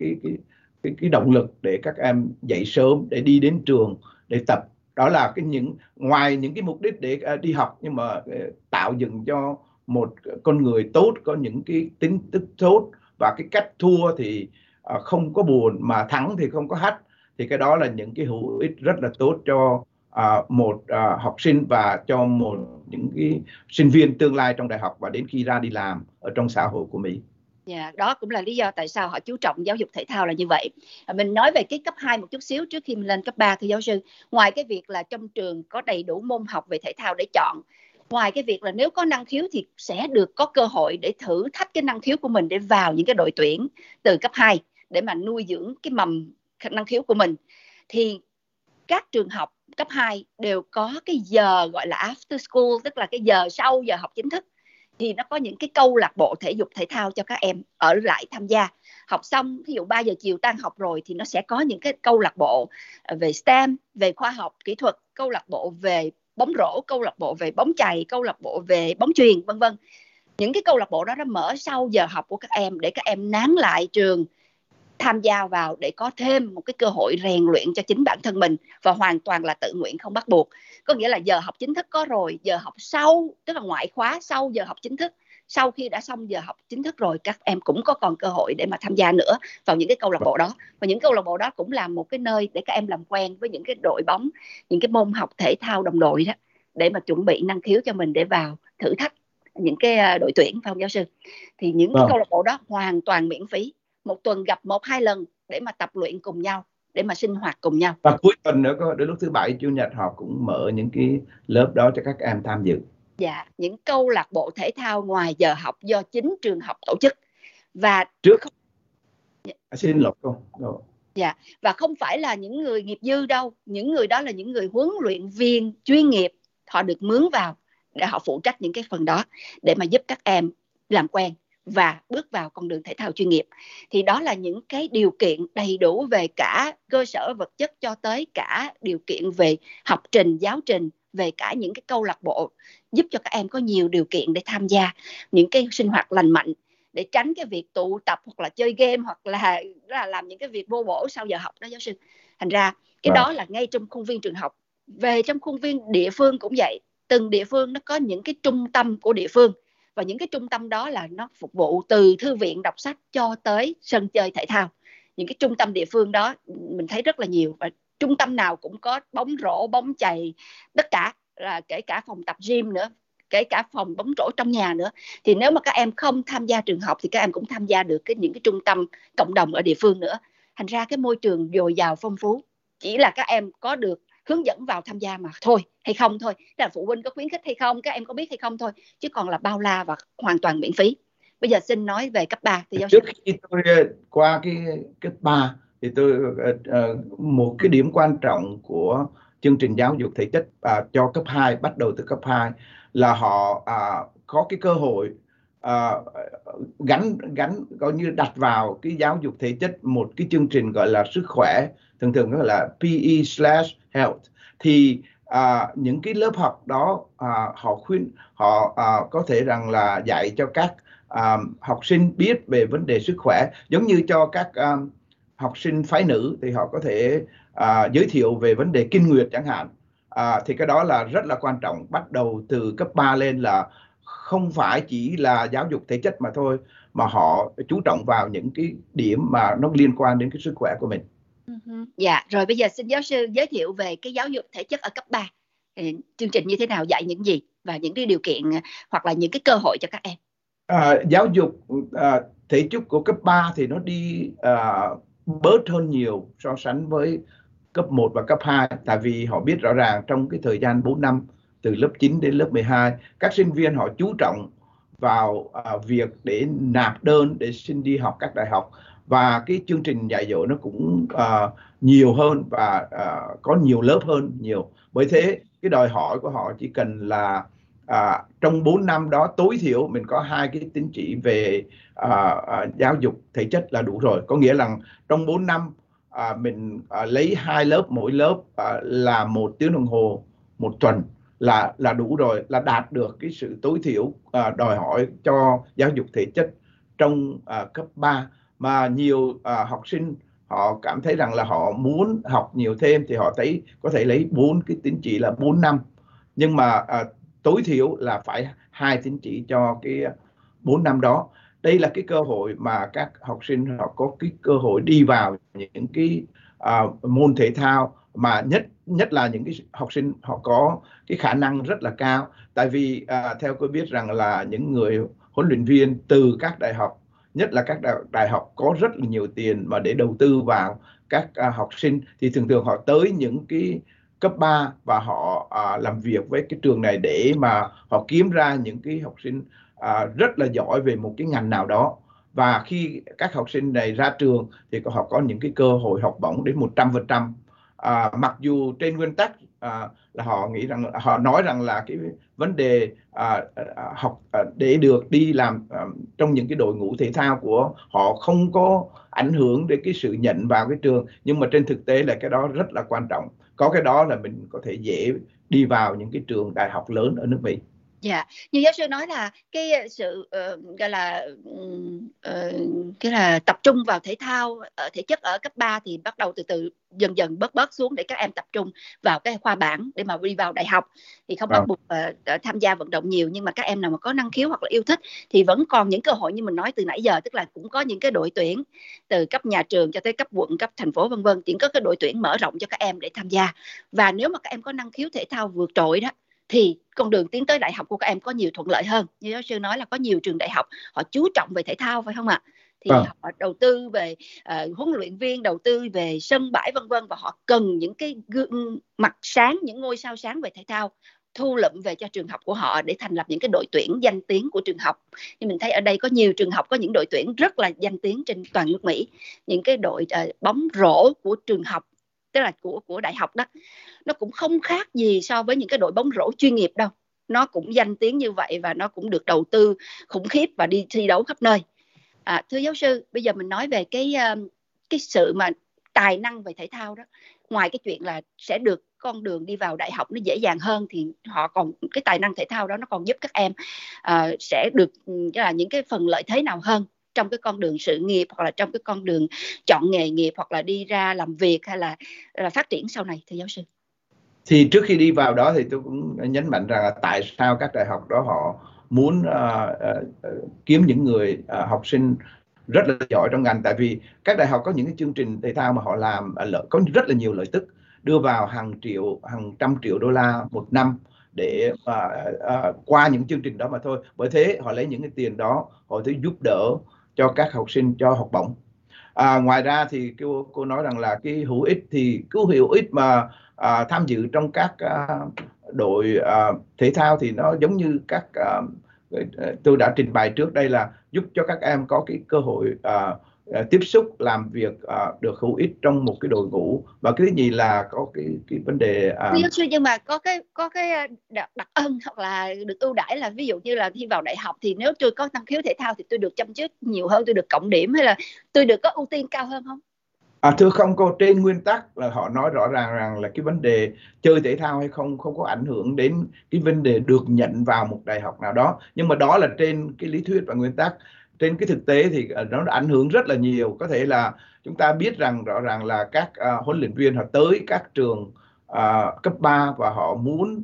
cái động lực để các em dậy sớm để đi đến trường để tập. Đó là ngoài những cái mục đích để đi học, nhưng mà tạo dựng cho một con người tốt, có những cái tính tích tốt, và cái cách thua thì không có buồn, mà thắng thì không có hắt. Thì cái đó là những cái hữu ích rất là tốt cho một học sinh và cho những cái sinh viên tương lai trong đại học và đến khi ra đi làm ở trong xã hội của Mỹ.
Yeah, đó cũng là lý do tại sao họ chú trọng giáo dục thể thao là như vậy. Mình nói về cái cấp 2 một chút xíu trước khi mình lên cấp 3 thưa giáo sư. Ngoài cái việc là trong trường có đầy đủ môn học về thể thao để chọn, ngoài cái việc là nếu có năng khiếu thì sẽ được có cơ hội để thử thách cái năng khiếu của mình để vào những cái đội tuyển từ cấp 2 để mà nuôi dưỡng cái mầm năng khiếu của mình, thì các trường học cấp 2 đều có cái giờ gọi là after school, tức là cái giờ sau giờ học chính thức. Thì nó có những cái câu lạc bộ thể dục thể thao cho các em ở lại tham gia. Học xong ví dụ 3 giờ chiều tan học rồi thì nó sẽ có những cái câu lạc bộ về STEM, về khoa học kỹ thuật, câu lạc bộ về bóng rổ, câu lạc bộ về bóng chày, câu lạc bộ về bóng chuyền, vân vân. Những cái câu lạc bộ đó nó mở sau giờ học của các em để các em nán lại trường tham gia vào để có thêm một cái cơ hội rèn luyện cho chính bản thân mình, và hoàn toàn là tự nguyện không bắt buộc. Có nghĩa là giờ học chính thức có rồi, giờ học sau, tức là ngoại khóa sau giờ học chính thức, sau khi đã xong giờ học chính thức rồi, các em cũng có còn cơ hội để mà tham gia nữa vào những cái câu lạc bộ đó. Và những câu lạc bộ đó cũng là một cái nơi để các em làm quen với những cái đội bóng, những cái môn học thể thao đồng đội đó, để mà chuẩn bị năng khiếu cho mình để vào thử thách những cái đội tuyển, phải không giáo sư? Thì những cái câu lạc bộ đó hoàn toàn miễn phí, một tuần gặp 1-2 lần để mà tập luyện cùng nhau, để mà sinh hoạt cùng nhau.
Và cuối tuần nữa có, đến lúc thứ Bảy Chủ nhật họ cũng mở những cái lớp đó cho các em tham dự.
Dạ, những câu lạc bộ thể thao ngoài giờ học do chính trường học tổ chức. Và
xin lỗi cô.
Dạ, và không phải là những người nghiệp dư đâu, những người đó là những người huấn luyện viên chuyên nghiệp, họ được mướn vào để họ phụ trách những cái phần đó, để mà giúp các em làm quen và bước vào con đường thể thao chuyên nghiệp. Thì đó là những cái điều kiện đầy đủ về cả cơ sở vật chất cho tới cả điều kiện về học trình, giáo trình, về cả những cái câu lạc bộ, giúp cho các em có nhiều điều kiện để tham gia những cái sinh hoạt lành mạnh, để tránh cái việc tụ tập hoặc là chơi game hoặc là làm những cái việc vô bổ sau giờ học đó giáo sư. Thành ra cái đó là ngay trong khuôn viên trường học. Về trong khuôn viên địa phương cũng vậy, từng địa phương nó có những cái trung tâm của địa phương, và những cái trung tâm đó là nó phục vụ từ thư viện đọc sách cho tới sân chơi thể thao. Những cái trung tâm địa phương đó mình thấy rất là nhiều, và trung tâm nào cũng có bóng rổ, bóng chày, tất cả, là kể cả phòng tập gym nữa, kể cả phòng bóng rổ trong nhà nữa. Thì nếu mà các em không tham gia trường học thì các em cũng tham gia được những cái trung tâm cộng đồng ở địa phương nữa. Thành ra cái môi trường dồi dào phong phú, chỉ là các em có được hướng dẫn vào tham gia mà thôi hay không thôi, là phụ huynh có khuyến khích hay không, các em có biết hay không thôi, chứ còn là bao la và hoàn toàn miễn phí. Bây giờ xin nói về cấp 3 thì
trước khi tôi qua cái cấp 3 thì tôi một cái điểm quan trọng của chương trình giáo dục thể chất cho cấp 2, bắt đầu từ cấp 2 là họ có cái cơ hội gắn coi như đặt vào cái giáo dục thể chất một cái chương trình gọi là sức khỏe, thường thường gọi là PE/health. Thì những cái lớp học đó họ có thể rằng là dạy cho các học sinh biết về vấn đề sức khỏe, giống như cho các học sinh phái nữ thì họ có thể giới thiệu về vấn đề kinh nguyệt chẳng hạn. Thì cái đó là rất là quan trọng, bắt đầu từ cấp 3 lên là không phải chỉ là giáo dục thể chất mà thôi, mà họ chú trọng vào những cái điểm mà nó liên quan đến cái sức khỏe của mình.
Dạ, rồi bây giờ xin giáo sư giới thiệu về cái giáo dục thể chất ở cấp 3. Chương trình như thế nào, dạy những gì và những cái điều kiện hoặc là những cái cơ hội cho các em.
Giáo dục thể chất của cấp 3 thì nó đi bớt hơn nhiều so sánh với cấp 1 và cấp 2, tại vì họ biết rõ ràng trong cái thời gian 4 năm từ lớp 9 đến lớp 12, các sinh viên họ chú trọng vào việc để nạp đơn để xin đi học các đại học, và cái chương trình dạy dỗ nó cũng nhiều hơn và có nhiều lớp hơn nhiều. Bởi thế cái đòi hỏi của họ chỉ cần là trong 4 năm đó tối thiểu mình có 2 cái tín chỉ về giáo dục thể chất là đủ rồi. Có nghĩa là trong 4 năm mình lấy 2 lớp, mỗi lớp là 1 tiếng đồng hồ một tuần là đủ rồi, là đạt được cái sự tối thiểu đòi hỏi cho giáo dục thể chất trong cấp 3. Mà nhiều học sinh họ cảm thấy rằng là họ muốn học nhiều thêm thì họ thấy có thể lấy 4 cái tín chỉ là 4 năm, nhưng mà tối thiểu là phải 2 tín chỉ cho cái 4 năm đó. Đây là cái cơ hội mà các học sinh họ có cái cơ hội đi vào những cái môn thể thao mà nhất là những cái học sinh họ có cái khả năng rất là cao. Tại vì theo tôi biết rằng là những người huấn luyện viên từ các đại học, nhất là các đại học có rất là nhiều tiền mà để đầu tư vào các học sinh, thì thường thường họ tới những cái cấp 3 và họ làm việc với cái trường này để mà họ kiếm ra những cái học sinh rất là giỏi về một cái ngành nào đó. Và khi các học sinh này ra trường thì họ có những cái cơ hội học bổng đến 100%. Mặc dù trên nguyên tắc là họ nghĩ rằng, họ nói rằng là cái vấn đề học để được đi làm trong những cái đội ngũ thể thao của họ không có ảnh hưởng đến cái sự nhận vào cái trường, nhưng mà trên thực tế là cái đó rất là quan trọng. Có cái đó là mình có thể dễ đi vào những cái trường đại học lớn ở nước Mỹ.
Dạ, như giáo sư nói là cái sự gọi là cái là tập trung vào thể thao thể chất ở cấp 3 thì bắt đầu từ từ dần dần bớt bớt xuống để các em tập trung vào cái khoa bảng để mà đi vào đại học, thì không bắt
Vâng,
buộc tham gia vận động nhiều, nhưng mà các em nào mà có năng khiếu hoặc là yêu thích thì vẫn còn những cơ hội như mình nói từ nãy giờ, tức là cũng có những cái đội tuyển từ cấp nhà trường cho tới cấp quận, cấp thành phố vân vân, chỉ có cái đội tuyển mở rộng cho các em để tham gia. Và nếu mà các em có năng khiếu thể thao vượt trội đó thì con đường tiến tới đại học của các em có nhiều thuận lợi hơn. Như giáo sư nói là có nhiều trường đại học họ chú trọng về thể thao, phải không ạ? Thì
vâng.
họ đầu tư về huấn luyện viên, đầu tư về sân bãi vân vân, và họ cần những cái gương mặt sáng, những ngôi sao sáng về thể thao thu lượm về cho trường học của họ để thành lập những cái đội tuyển danh tiếng của trường học. Nhưng mình thấy ở đây có nhiều trường học có những đội tuyển rất là danh tiếng trên toàn nước Mỹ, những cái đội bóng rổ của trường học, tức là của đại học đó, nó cũng không khác gì so với những cái đội bóng rổ chuyên nghiệp đâu, nó cũng danh tiếng như vậy và nó cũng được đầu tư khủng khiếp và đi thi đấu khắp nơi. Thưa giáo sư, bây giờ mình nói về cái sự mà tài năng về thể thao đó, ngoài cái chuyện là sẽ được con đường đi vào đại học nó dễ dàng hơn, thì họ còn cái tài năng thể thao đó nó còn giúp các em sẽ được là những cái phần lợi thế nào hơn trong cái con đường sự nghiệp, hoặc là trong cái con đường chọn nghề nghiệp, hoặc là đi ra làm việc, hay là phát triển sau này, thưa giáo sư?
Thì trước khi đi vào đó thì tôi cũng nhấn mạnh rằng là tại sao các đại học đó họ muốn kiếm những người học sinh rất là giỏi trong ngành. Tại vì các đại học có những cái chương trình thể thao mà họ làm có rất là nhiều lợi tức, đưa vào hàng triệu, hàng trăm triệu đô la một năm để qua những chương trình đó mà thôi. Bởi thế họ lấy những cái tiền đó họ tới giúp đỡ cho các học sinh, cho học bổng. Ngoài ra thì cô nói rằng là cái hữu ích, thì cái hữu ích mà tham dự trong các đội thể thao thì nó giống như các tôi đã trình bày trước đây, là giúp cho các em có cái cơ hội tiếp xúc làm việc được hữu ích trong một cái đội ngũ. Và cái thứ nhì là có cái vấn đề
Giáo sư, nhưng mà có cái đặc ân hoặc là được ưu đãi, là ví dụ như là thi vào đại học thì nếu tôi có năng khiếu thể thao thì tôi được chăm chút nhiều hơn, tôi được cộng điểm, hay là tôi được có ưu tiên cao hơn không?
thưa không, cô, trên nguyên tắc là họ nói rõ ràng rằng là cái vấn đề chơi thể thao hay không không có ảnh hưởng đến cái vấn đề được nhận vào một đại học nào đó. Nhưng mà đó là trên cái lý thuyết và nguyên tắc. Trên cái thực tế thì nó ảnh hưởng rất là nhiều. Có thể là chúng ta biết rằng rõ ràng là các huấn luyện viên họ tới các trường cấp 3 và họ muốn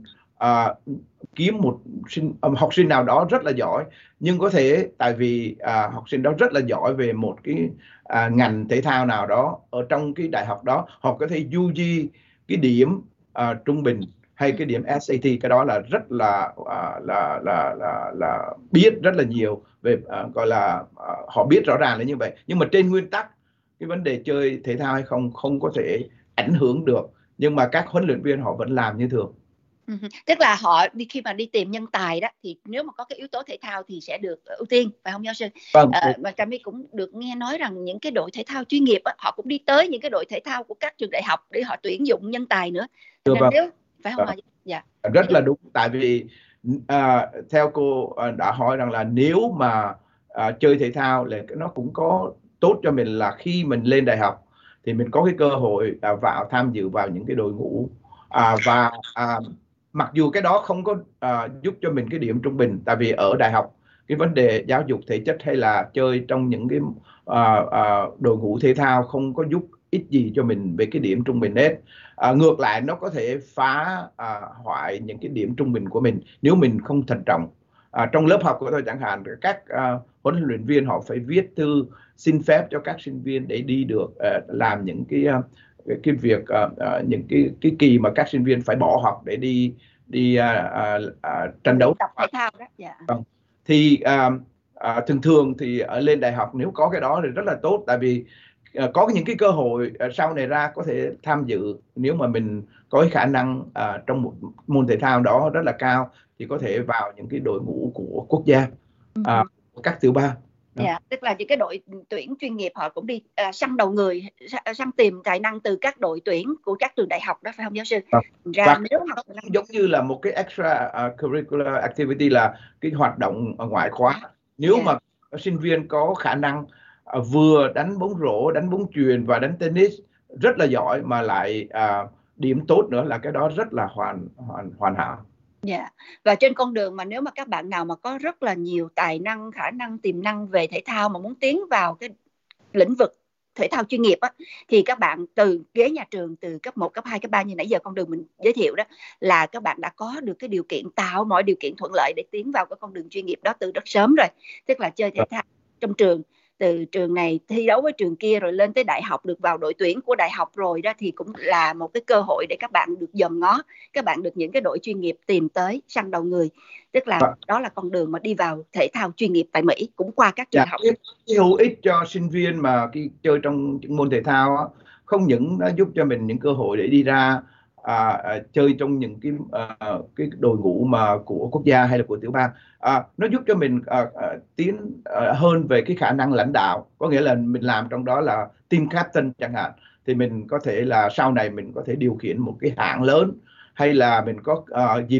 kiếm một học sinh nào đó rất là giỏi, nhưng có thể tại vì học sinh đó rất là giỏi về một cái ngành thể thao nào đó ở trong cái đại học đó, họ có thể du di cái điểm trung bình hay cái điểm SAT. Cái đó là rất là biết rất là nhiều về gọi là họ biết rõ ràng là như vậy. Nhưng mà trên nguyên tắc cái vấn đề chơi thể thao hay không không có thể ảnh hưởng được, nhưng mà các huấn luyện viên họ vẫn làm như thường.
Tức là họ khi mà đi tìm nhân tài đó thì nếu mà có cái yếu tố thể thao thì sẽ được ưu tiên, phải không giáo sư?
Vâng,
Mà Trà My cũng được nghe nói rằng những cái đội thể thao chuyên nghiệp á, họ cũng đi tới những cái đội thể thao của các trường đại học để họ tuyển dụng nhân tài nữa. Thành ra
vâng,
nếu phải không
vâng,
ạ? Dạ.
rất là đúng. Tại vì theo cô đã hỏi rằng là nếu mà chơi thể thao là nó cũng có tốt cho mình, là khi mình lên đại học thì mình có cái cơ hội vào tham dự vào những cái đội ngũ và mặc dù cái đó không có giúp cho mình cái điểm trung bình. Tại vì ở đại học cái vấn đề giáo dục thể chất hay là chơi trong những cái đội ngũ thể thao không có giúp ích gì cho mình về cái điểm trung bình hết. Ngược lại nó có thể phá hoại những cái điểm trung bình của mình nếu mình không thận trọng. Trong lớp học của tôi chẳng hạn, các huấn luyện viên họ phải viết thư xin phép cho các sinh viên để đi được làm những cái việc những cái kỳ mà các sinh viên phải bỏ học để đi tranh đấu
Tập thể thao đó. Dạ.
thì thường thường thì ở lên đại học nếu có cái đó thì rất là tốt. Tại vì có những cái cơ hội sau này ra có thể tham dự, nếu mà mình có cái khả năng trong một môn thể thao đó rất là cao thì có thể vào những cái đội ngũ của quốc gia, các tiểu bang.
Dạ, tức là những cái đội tuyển chuyên nghiệp họ cũng đi săn đầu người, săn tìm tài năng từ các đội tuyển của các trường đại học đó, phải không giáo sư?
Và nếu mà giống như là một cái extra curricular activity, là cái hoạt động ngoại khóa. Nếu mà sinh viên có khả năng vừa đánh bóng rổ, đánh bóng chuyền và đánh tennis rất là giỏi mà lại điểm tốt nữa, là cái đó rất là hoàn hảo.
Dạ. Và trên con đường mà nếu mà các bạn nào mà có rất là nhiều tài năng, khả năng, tiềm năng về thể thao mà muốn tiến vào cái lĩnh vực thể thao chuyên nghiệp á, thì các bạn từ ghế nhà trường từ cấp 1, cấp 2, cấp 3 như nãy giờ con đường mình giới thiệu đó, là các bạn đã có được cái điều kiện, tạo mọi điều kiện thuận lợi để tiến vào cái con đường chuyên nghiệp đó từ rất sớm rồi. Tức là chơi thể thao trong trường, từ trường này thi đấu với trường kia rồi lên tới đại học, được vào đội tuyển của đại học rồi đó, thì cũng là một cái cơ hội để các bạn được dòm ngó, các bạn được những cái đội chuyên nghiệp tìm tới săn đầu người. Tức là đó là con đường mà đi vào thể thao chuyên nghiệp tại Mỹ, cũng qua các trường học.
Cái hữu ích cho sinh viên mà khi chơi trong những môn thể thao á, không những nó giúp cho mình những cơ hội để đi ra chơi trong những cái đội ngũ mà của quốc gia hay là của tiểu bang, nó giúp cho mình tiến hơn về cái khả năng lãnh đạo, có nghĩa là mình làm trong đó là team captain chẳng hạn, thì mình có thể là sau này mình có thể điều khiển một cái hãng lớn, hay là mình có dịp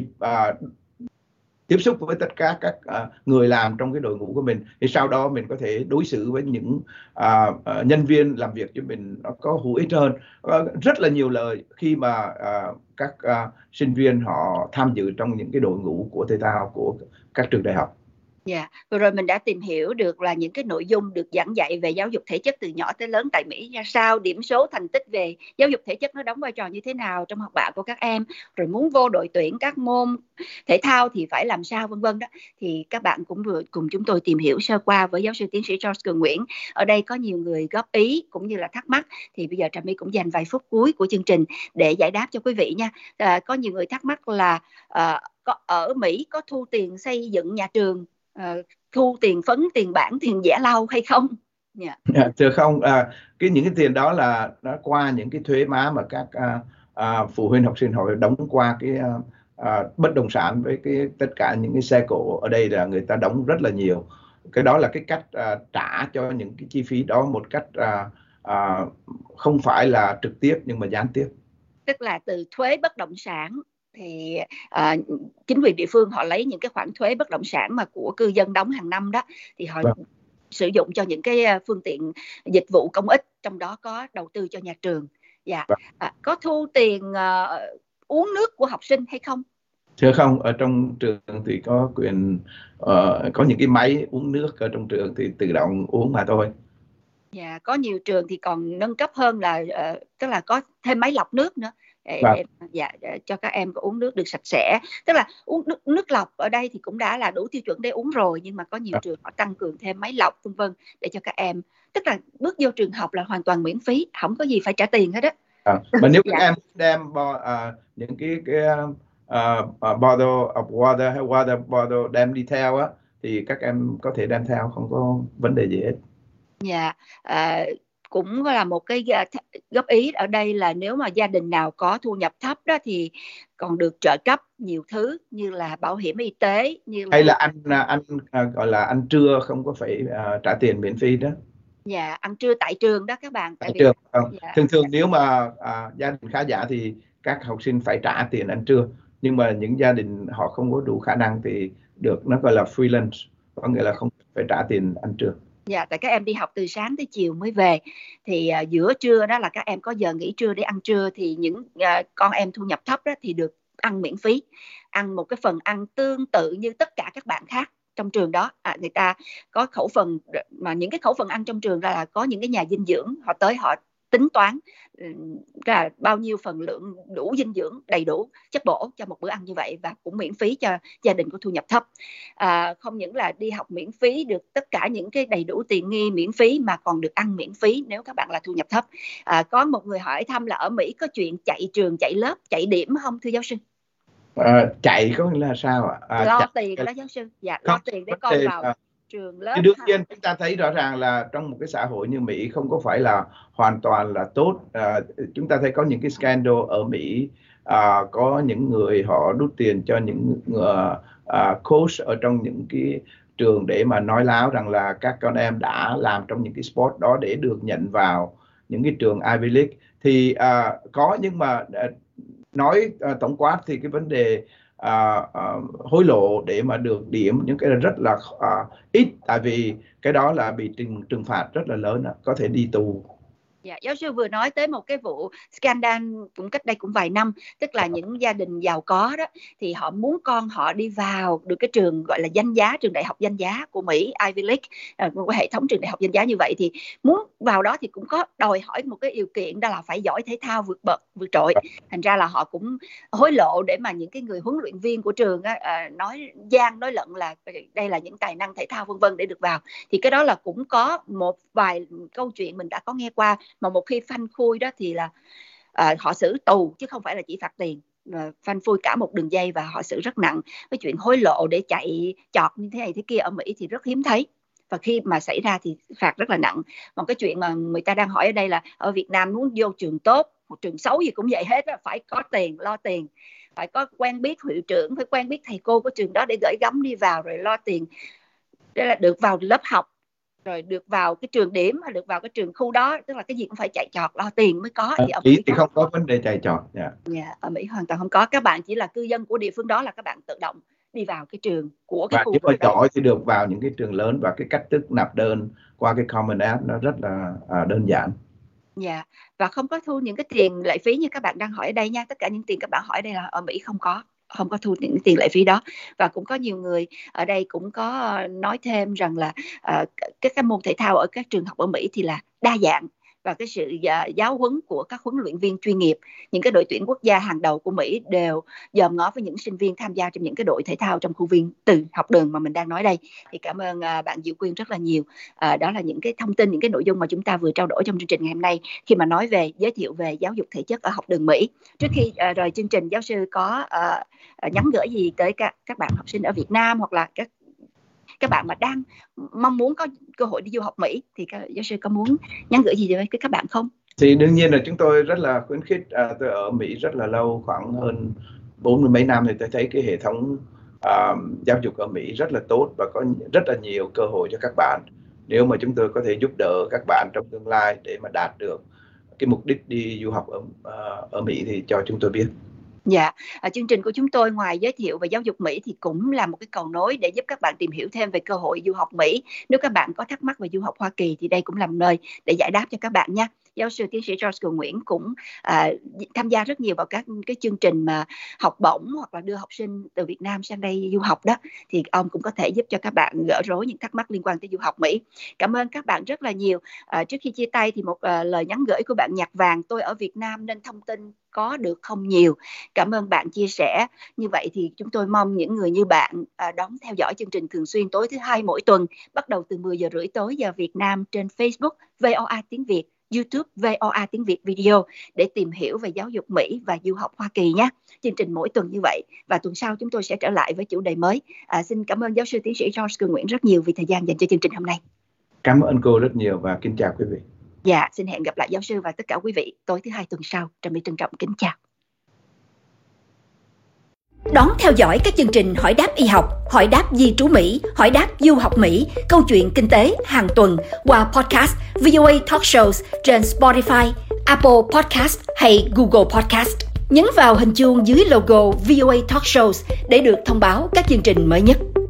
tiếp xúc với tất cả các người làm trong cái đội ngũ của mình, thì sau đó mình có thể đối xử với những nhân viên làm việc cho mình nó có hữu ích hơn. Rất là nhiều lời khi mà các sinh viên họ tham dự trong những cái đội ngũ của thể thao của các trường đại học.
Dạ, vừa rồi mình đã tìm hiểu được là những cái nội dung được giảng dạy về giáo dục thể chất từ nhỏ tới lớn tại Mỹ ra sao, điểm số thành tích về giáo dục thể chất nó đóng vai trò như thế nào trong học bạ của các em, rồi muốn vô đội tuyển các môn thể thao thì phải làm sao, vân vân đó. Thì các bạn cũng vừa cùng chúng tôi tìm hiểu sơ qua với giáo sư tiến sĩ George Cường Nguyễn. Ở đây có nhiều người góp ý cũng như là thắc mắc, thì bây giờ Trà My cũng dành vài phút cuối của chương trình để giải đáp cho quý vị nha. Có nhiều người thắc mắc là ở Mỹ có thu tiền xây dựng nhà trường, thu tiền phấn, tiền bảng, tiền vẽ lau hay không?
Thưa không, những cái tiền đó là nó qua những cái thuế má mà các phụ huynh học sinh họ đóng qua cái bất động sản, với tất cả những cái xe cộ ở đây là người ta đóng rất là nhiều. Cái đó là cái cách trả cho những cái chi phí đó một cách không phải là trực tiếp nhưng mà gián tiếp.
Tức là từ thuế bất động sản thì chính quyền địa phương họ lấy những cái khoản thuế bất động sản mà của cư dân đóng hàng năm đó, thì họ sử dụng cho những cái phương tiện dịch vụ công ích, trong đó có đầu tư cho nhà trường. Dạ. Có thu tiền uống nước của học sinh hay không?
Thưa không, ở trong trường thì có quyền có những cái máy uống nước ở trong trường thì tự động uống mà thôi.
Dạ, có nhiều trường thì còn nâng cấp hơn là tức là có thêm máy lọc nước nữa để cho các em có uống nước được sạch sẽ. Tức là uống nước lọc ở đây thì cũng đã là đủ tiêu chuẩn để uống rồi, nhưng mà có nhiều trường họ tăng cường thêm máy lọc vân vân để cho các em, tức là bước vô trường học là hoàn toàn miễn phí, không có gì phải trả tiền hết á.
Mà nếu các em đem những cái bottle of water hay water bottle đem đi theo á, thì các em có thể đem theo, không có vấn đề gì hết.
Dạ, cũng là một cái góp ý ở đây là nếu mà gia đình nào có thu nhập thấp đó thì còn được trợ cấp nhiều thứ như là bảo hiểm y tế,
hay là ăn gọi là ăn trưa không có phải trả tiền, miễn phí đó.
Dạ, ăn trưa tại trường đó các bạn.
Tại trường không? Thường nếu mà gia đình khá giả thì các học sinh phải trả tiền ăn trưa, nhưng mà những gia đình họ không có đủ khả năng thì được, nó gọi là free lunch, có nghĩa là không phải trả tiền ăn trưa.
Dạ, tại các em đi học từ sáng tới chiều mới về, thì giữa trưa đó là các em có giờ nghỉ trưa để ăn trưa, thì những con em thu nhập thấp đó thì được ăn miễn phí, ăn một cái phần ăn tương tự như tất cả các bạn khác trong trường đó. Người ta có khẩu phần, mà những cái khẩu phần ăn trong trường ra là có những cái nhà dinh dưỡng họ tới họ tính toán là bao nhiêu phần lượng đủ dinh dưỡng, đầy đủ chất bổ cho một bữa ăn như vậy, và cũng miễn phí cho gia đình có thu nhập thấp. Không những là đi học miễn phí, được tất cả những cái đầy đủ tiện nghi miễn phí, mà còn được ăn miễn phí nếu các bạn là thu nhập thấp. Có một người hỏi thăm là ở Mỹ có chuyện chạy trường, chạy lớp, chạy điểm không thưa giáo sư?
Chạy có nghĩa là sao ạ?
Lo tiền đó giáo sư. Dạ, lo tiền để con vào trường lớp.
Đương nhiên chúng ta thấy rõ ràng là trong một cái xã hội như Mỹ không có phải là hoàn toàn là tốt. Chúng ta thấy có những cái scandal ở Mỹ, có những người họ đút tiền cho những coach ở trong những cái trường để mà nói láo rằng là các con em đã làm trong những cái sport đó để được nhận vào những cái trường Ivy League. Thì có, nhưng mà nói tổng quát thì cái vấn đề hối lộ để mà được điểm những cái rất là ít, tại vì cái đó là bị trừng phạt rất là lớn, có thể đi tù.
Dạ, giáo sư vừa nói tới một cái vụ scandal cũng cách đây cũng vài năm, tức là những gia đình giàu có đó thì họ muốn con họ đi vào được cái trường gọi là danh giá, trường đại học danh giá của Mỹ, Ivy League, một hệ thống trường đại học danh giá như vậy, thì muốn vào đó thì cũng có đòi hỏi một cái điều kiện, đó là phải giỏi thể thao vượt bậc vượt trội. Thành ra là họ cũng hối lộ để mà những cái người huấn luyện viên của trường nói gian nói lận là đây là những tài năng thể thao vân vân để được vào. Thì cái đó là cũng có một vài câu chuyện mình đã có nghe qua, mà một khi phanh phui đó thì là họ xử tù chứ không phải là chỉ phạt tiền. Phanh phui cả một đường dây và họ xử rất nặng. Cái chuyện hối lộ để chạy chọt như thế này thế kia ở Mỹ thì rất hiếm thấy, và khi mà xảy ra thì phạt rất là nặng. Còn cái chuyện mà người ta đang hỏi ở đây là ở Việt Nam muốn vô trường tốt, một trường xấu gì cũng vậy hết đó, phải có tiền, lo tiền, phải có quen biết hiệu trưởng, phải quen biết thầy cô của trường đó để gửi gắm đi vào, rồi lo tiền để là được vào lớp học, rồi được vào cái trường điểm, hay được vào cái trường khu đó, tức là cái gì cũng phải chạy chọt lo tiền mới có.
Thì ở Mỹ thì không có vấn đề chạy chọt.
Ở Mỹ hoàn toàn không có, các bạn chỉ là cư dân của địa phương đó là các bạn tự động đi vào cái trường của cái khu vực đó.
Và giỏi thì được vào những cái trường lớn, và cái cách thức nạp đơn qua cái Common App nó rất là đơn giản.
Dạ, và không có thu những cái tiền lệ phí như các bạn đang hỏi ở đây nha. Tất cả những tiền các bạn hỏi ở đây là ở Mỹ không có thu những tiền lệ phí đó. Và cũng có nhiều người ở đây cũng có nói thêm rằng là các môn thể thao ở các trường học ở Mỹ thì là đa dạng, và cái sự giáo huấn của các huấn luyện viên chuyên nghiệp, những cái đội tuyển quốc gia hàng đầu của Mỹ đều dòm ngó với những sinh viên tham gia trong những cái đội thể thao trong khuôn viên từ học đường mà mình đang nói đây. Thì cảm ơn bạn Diệu Quyên rất là nhiều. Đó là những cái thông tin, những cái nội dung mà chúng ta vừa trao đổi trong chương trình ngày hôm nay, khi mà nói về giới thiệu về giáo dục thể chất ở học đường Mỹ. Trước khi rời chương trình, giáo sư có nhắn gửi gì tới các bạn học sinh ở Việt Nam, hoặc là các bạn mà đang mong muốn có cơ hội đi du học Mỹ, thì giáo sư có muốn nhắn gửi gì với các bạn không?
Thì đương nhiên là chúng tôi rất là khuyến khích. Tôi ở Mỹ rất là lâu, khoảng hơn 40 mấy năm, thì tôi thấy cái hệ thống giáo dục ở Mỹ rất là tốt và có rất là nhiều cơ hội cho các bạn. Nếu mà chúng tôi có thể giúp đỡ các bạn trong tương lai để mà đạt được cái mục đích đi du học ở Mỹ thì cho chúng tôi biết.
Dạ, chương trình của chúng tôi ngoài giới thiệu về giáo dục Mỹ thì cũng là một cái cầu nối để giúp các bạn tìm hiểu thêm về cơ hội du học Mỹ. Nếu các bạn có thắc mắc về du học Hoa Kỳ thì đây cũng là nơi để giải đáp cho các bạn nha. Giáo sư tiến sĩ George Cường Nguyễn cũng tham gia rất nhiều vào các cái chương trình mà học bổng hoặc là đưa học sinh từ Việt Nam sang đây du học đó, thì ông cũng có thể giúp cho các bạn gỡ rối những thắc mắc liên quan tới du học Mỹ. Cảm ơn các bạn rất là nhiều. Trước khi chia tay thì một lời nhắn gửi của bạn Nhạc Vàng: tôi ở Việt Nam nên thông tin có được không nhiều. Cảm ơn bạn chia sẻ. Như vậy thì chúng tôi mong những người như bạn đón theo dõi chương trình thường xuyên tối thứ Hai mỗi tuần, bắt đầu từ 10 giờ rưỡi tối giờ Việt Nam, trên Facebook VOA tiếng Việt, YouTube VOA tiếng Việt Video, để tìm hiểu về giáo dục Mỹ và du học Hoa Kỳ nhé. Chương trình mỗi tuần như vậy, và tuần sau chúng tôi sẽ trở lại với chủ đề mới. Xin cảm ơn giáo sư tiến sĩ George Cường Nguyễn rất nhiều vì thời gian dành cho chương trình hôm nay.
Cảm ơn cô rất nhiều và kính chào quý vị.
Dạ, xin hẹn gặp lại giáo sư và tất cả quý vị tối thứ Hai tuần sau. Trà My trân trọng kính chào.
Đón theo dõi các chương trình Hỏi đáp y học, Hỏi đáp di trú Mỹ, Hỏi đáp du học Mỹ, Câu chuyện kinh tế hàng tuần qua podcast VOA Talk Shows trên Spotify, Apple Podcast hay Google Podcast. Nhấn vào hình chuông dưới logo VOA Talk Shows để được thông báo các chương trình mới nhất.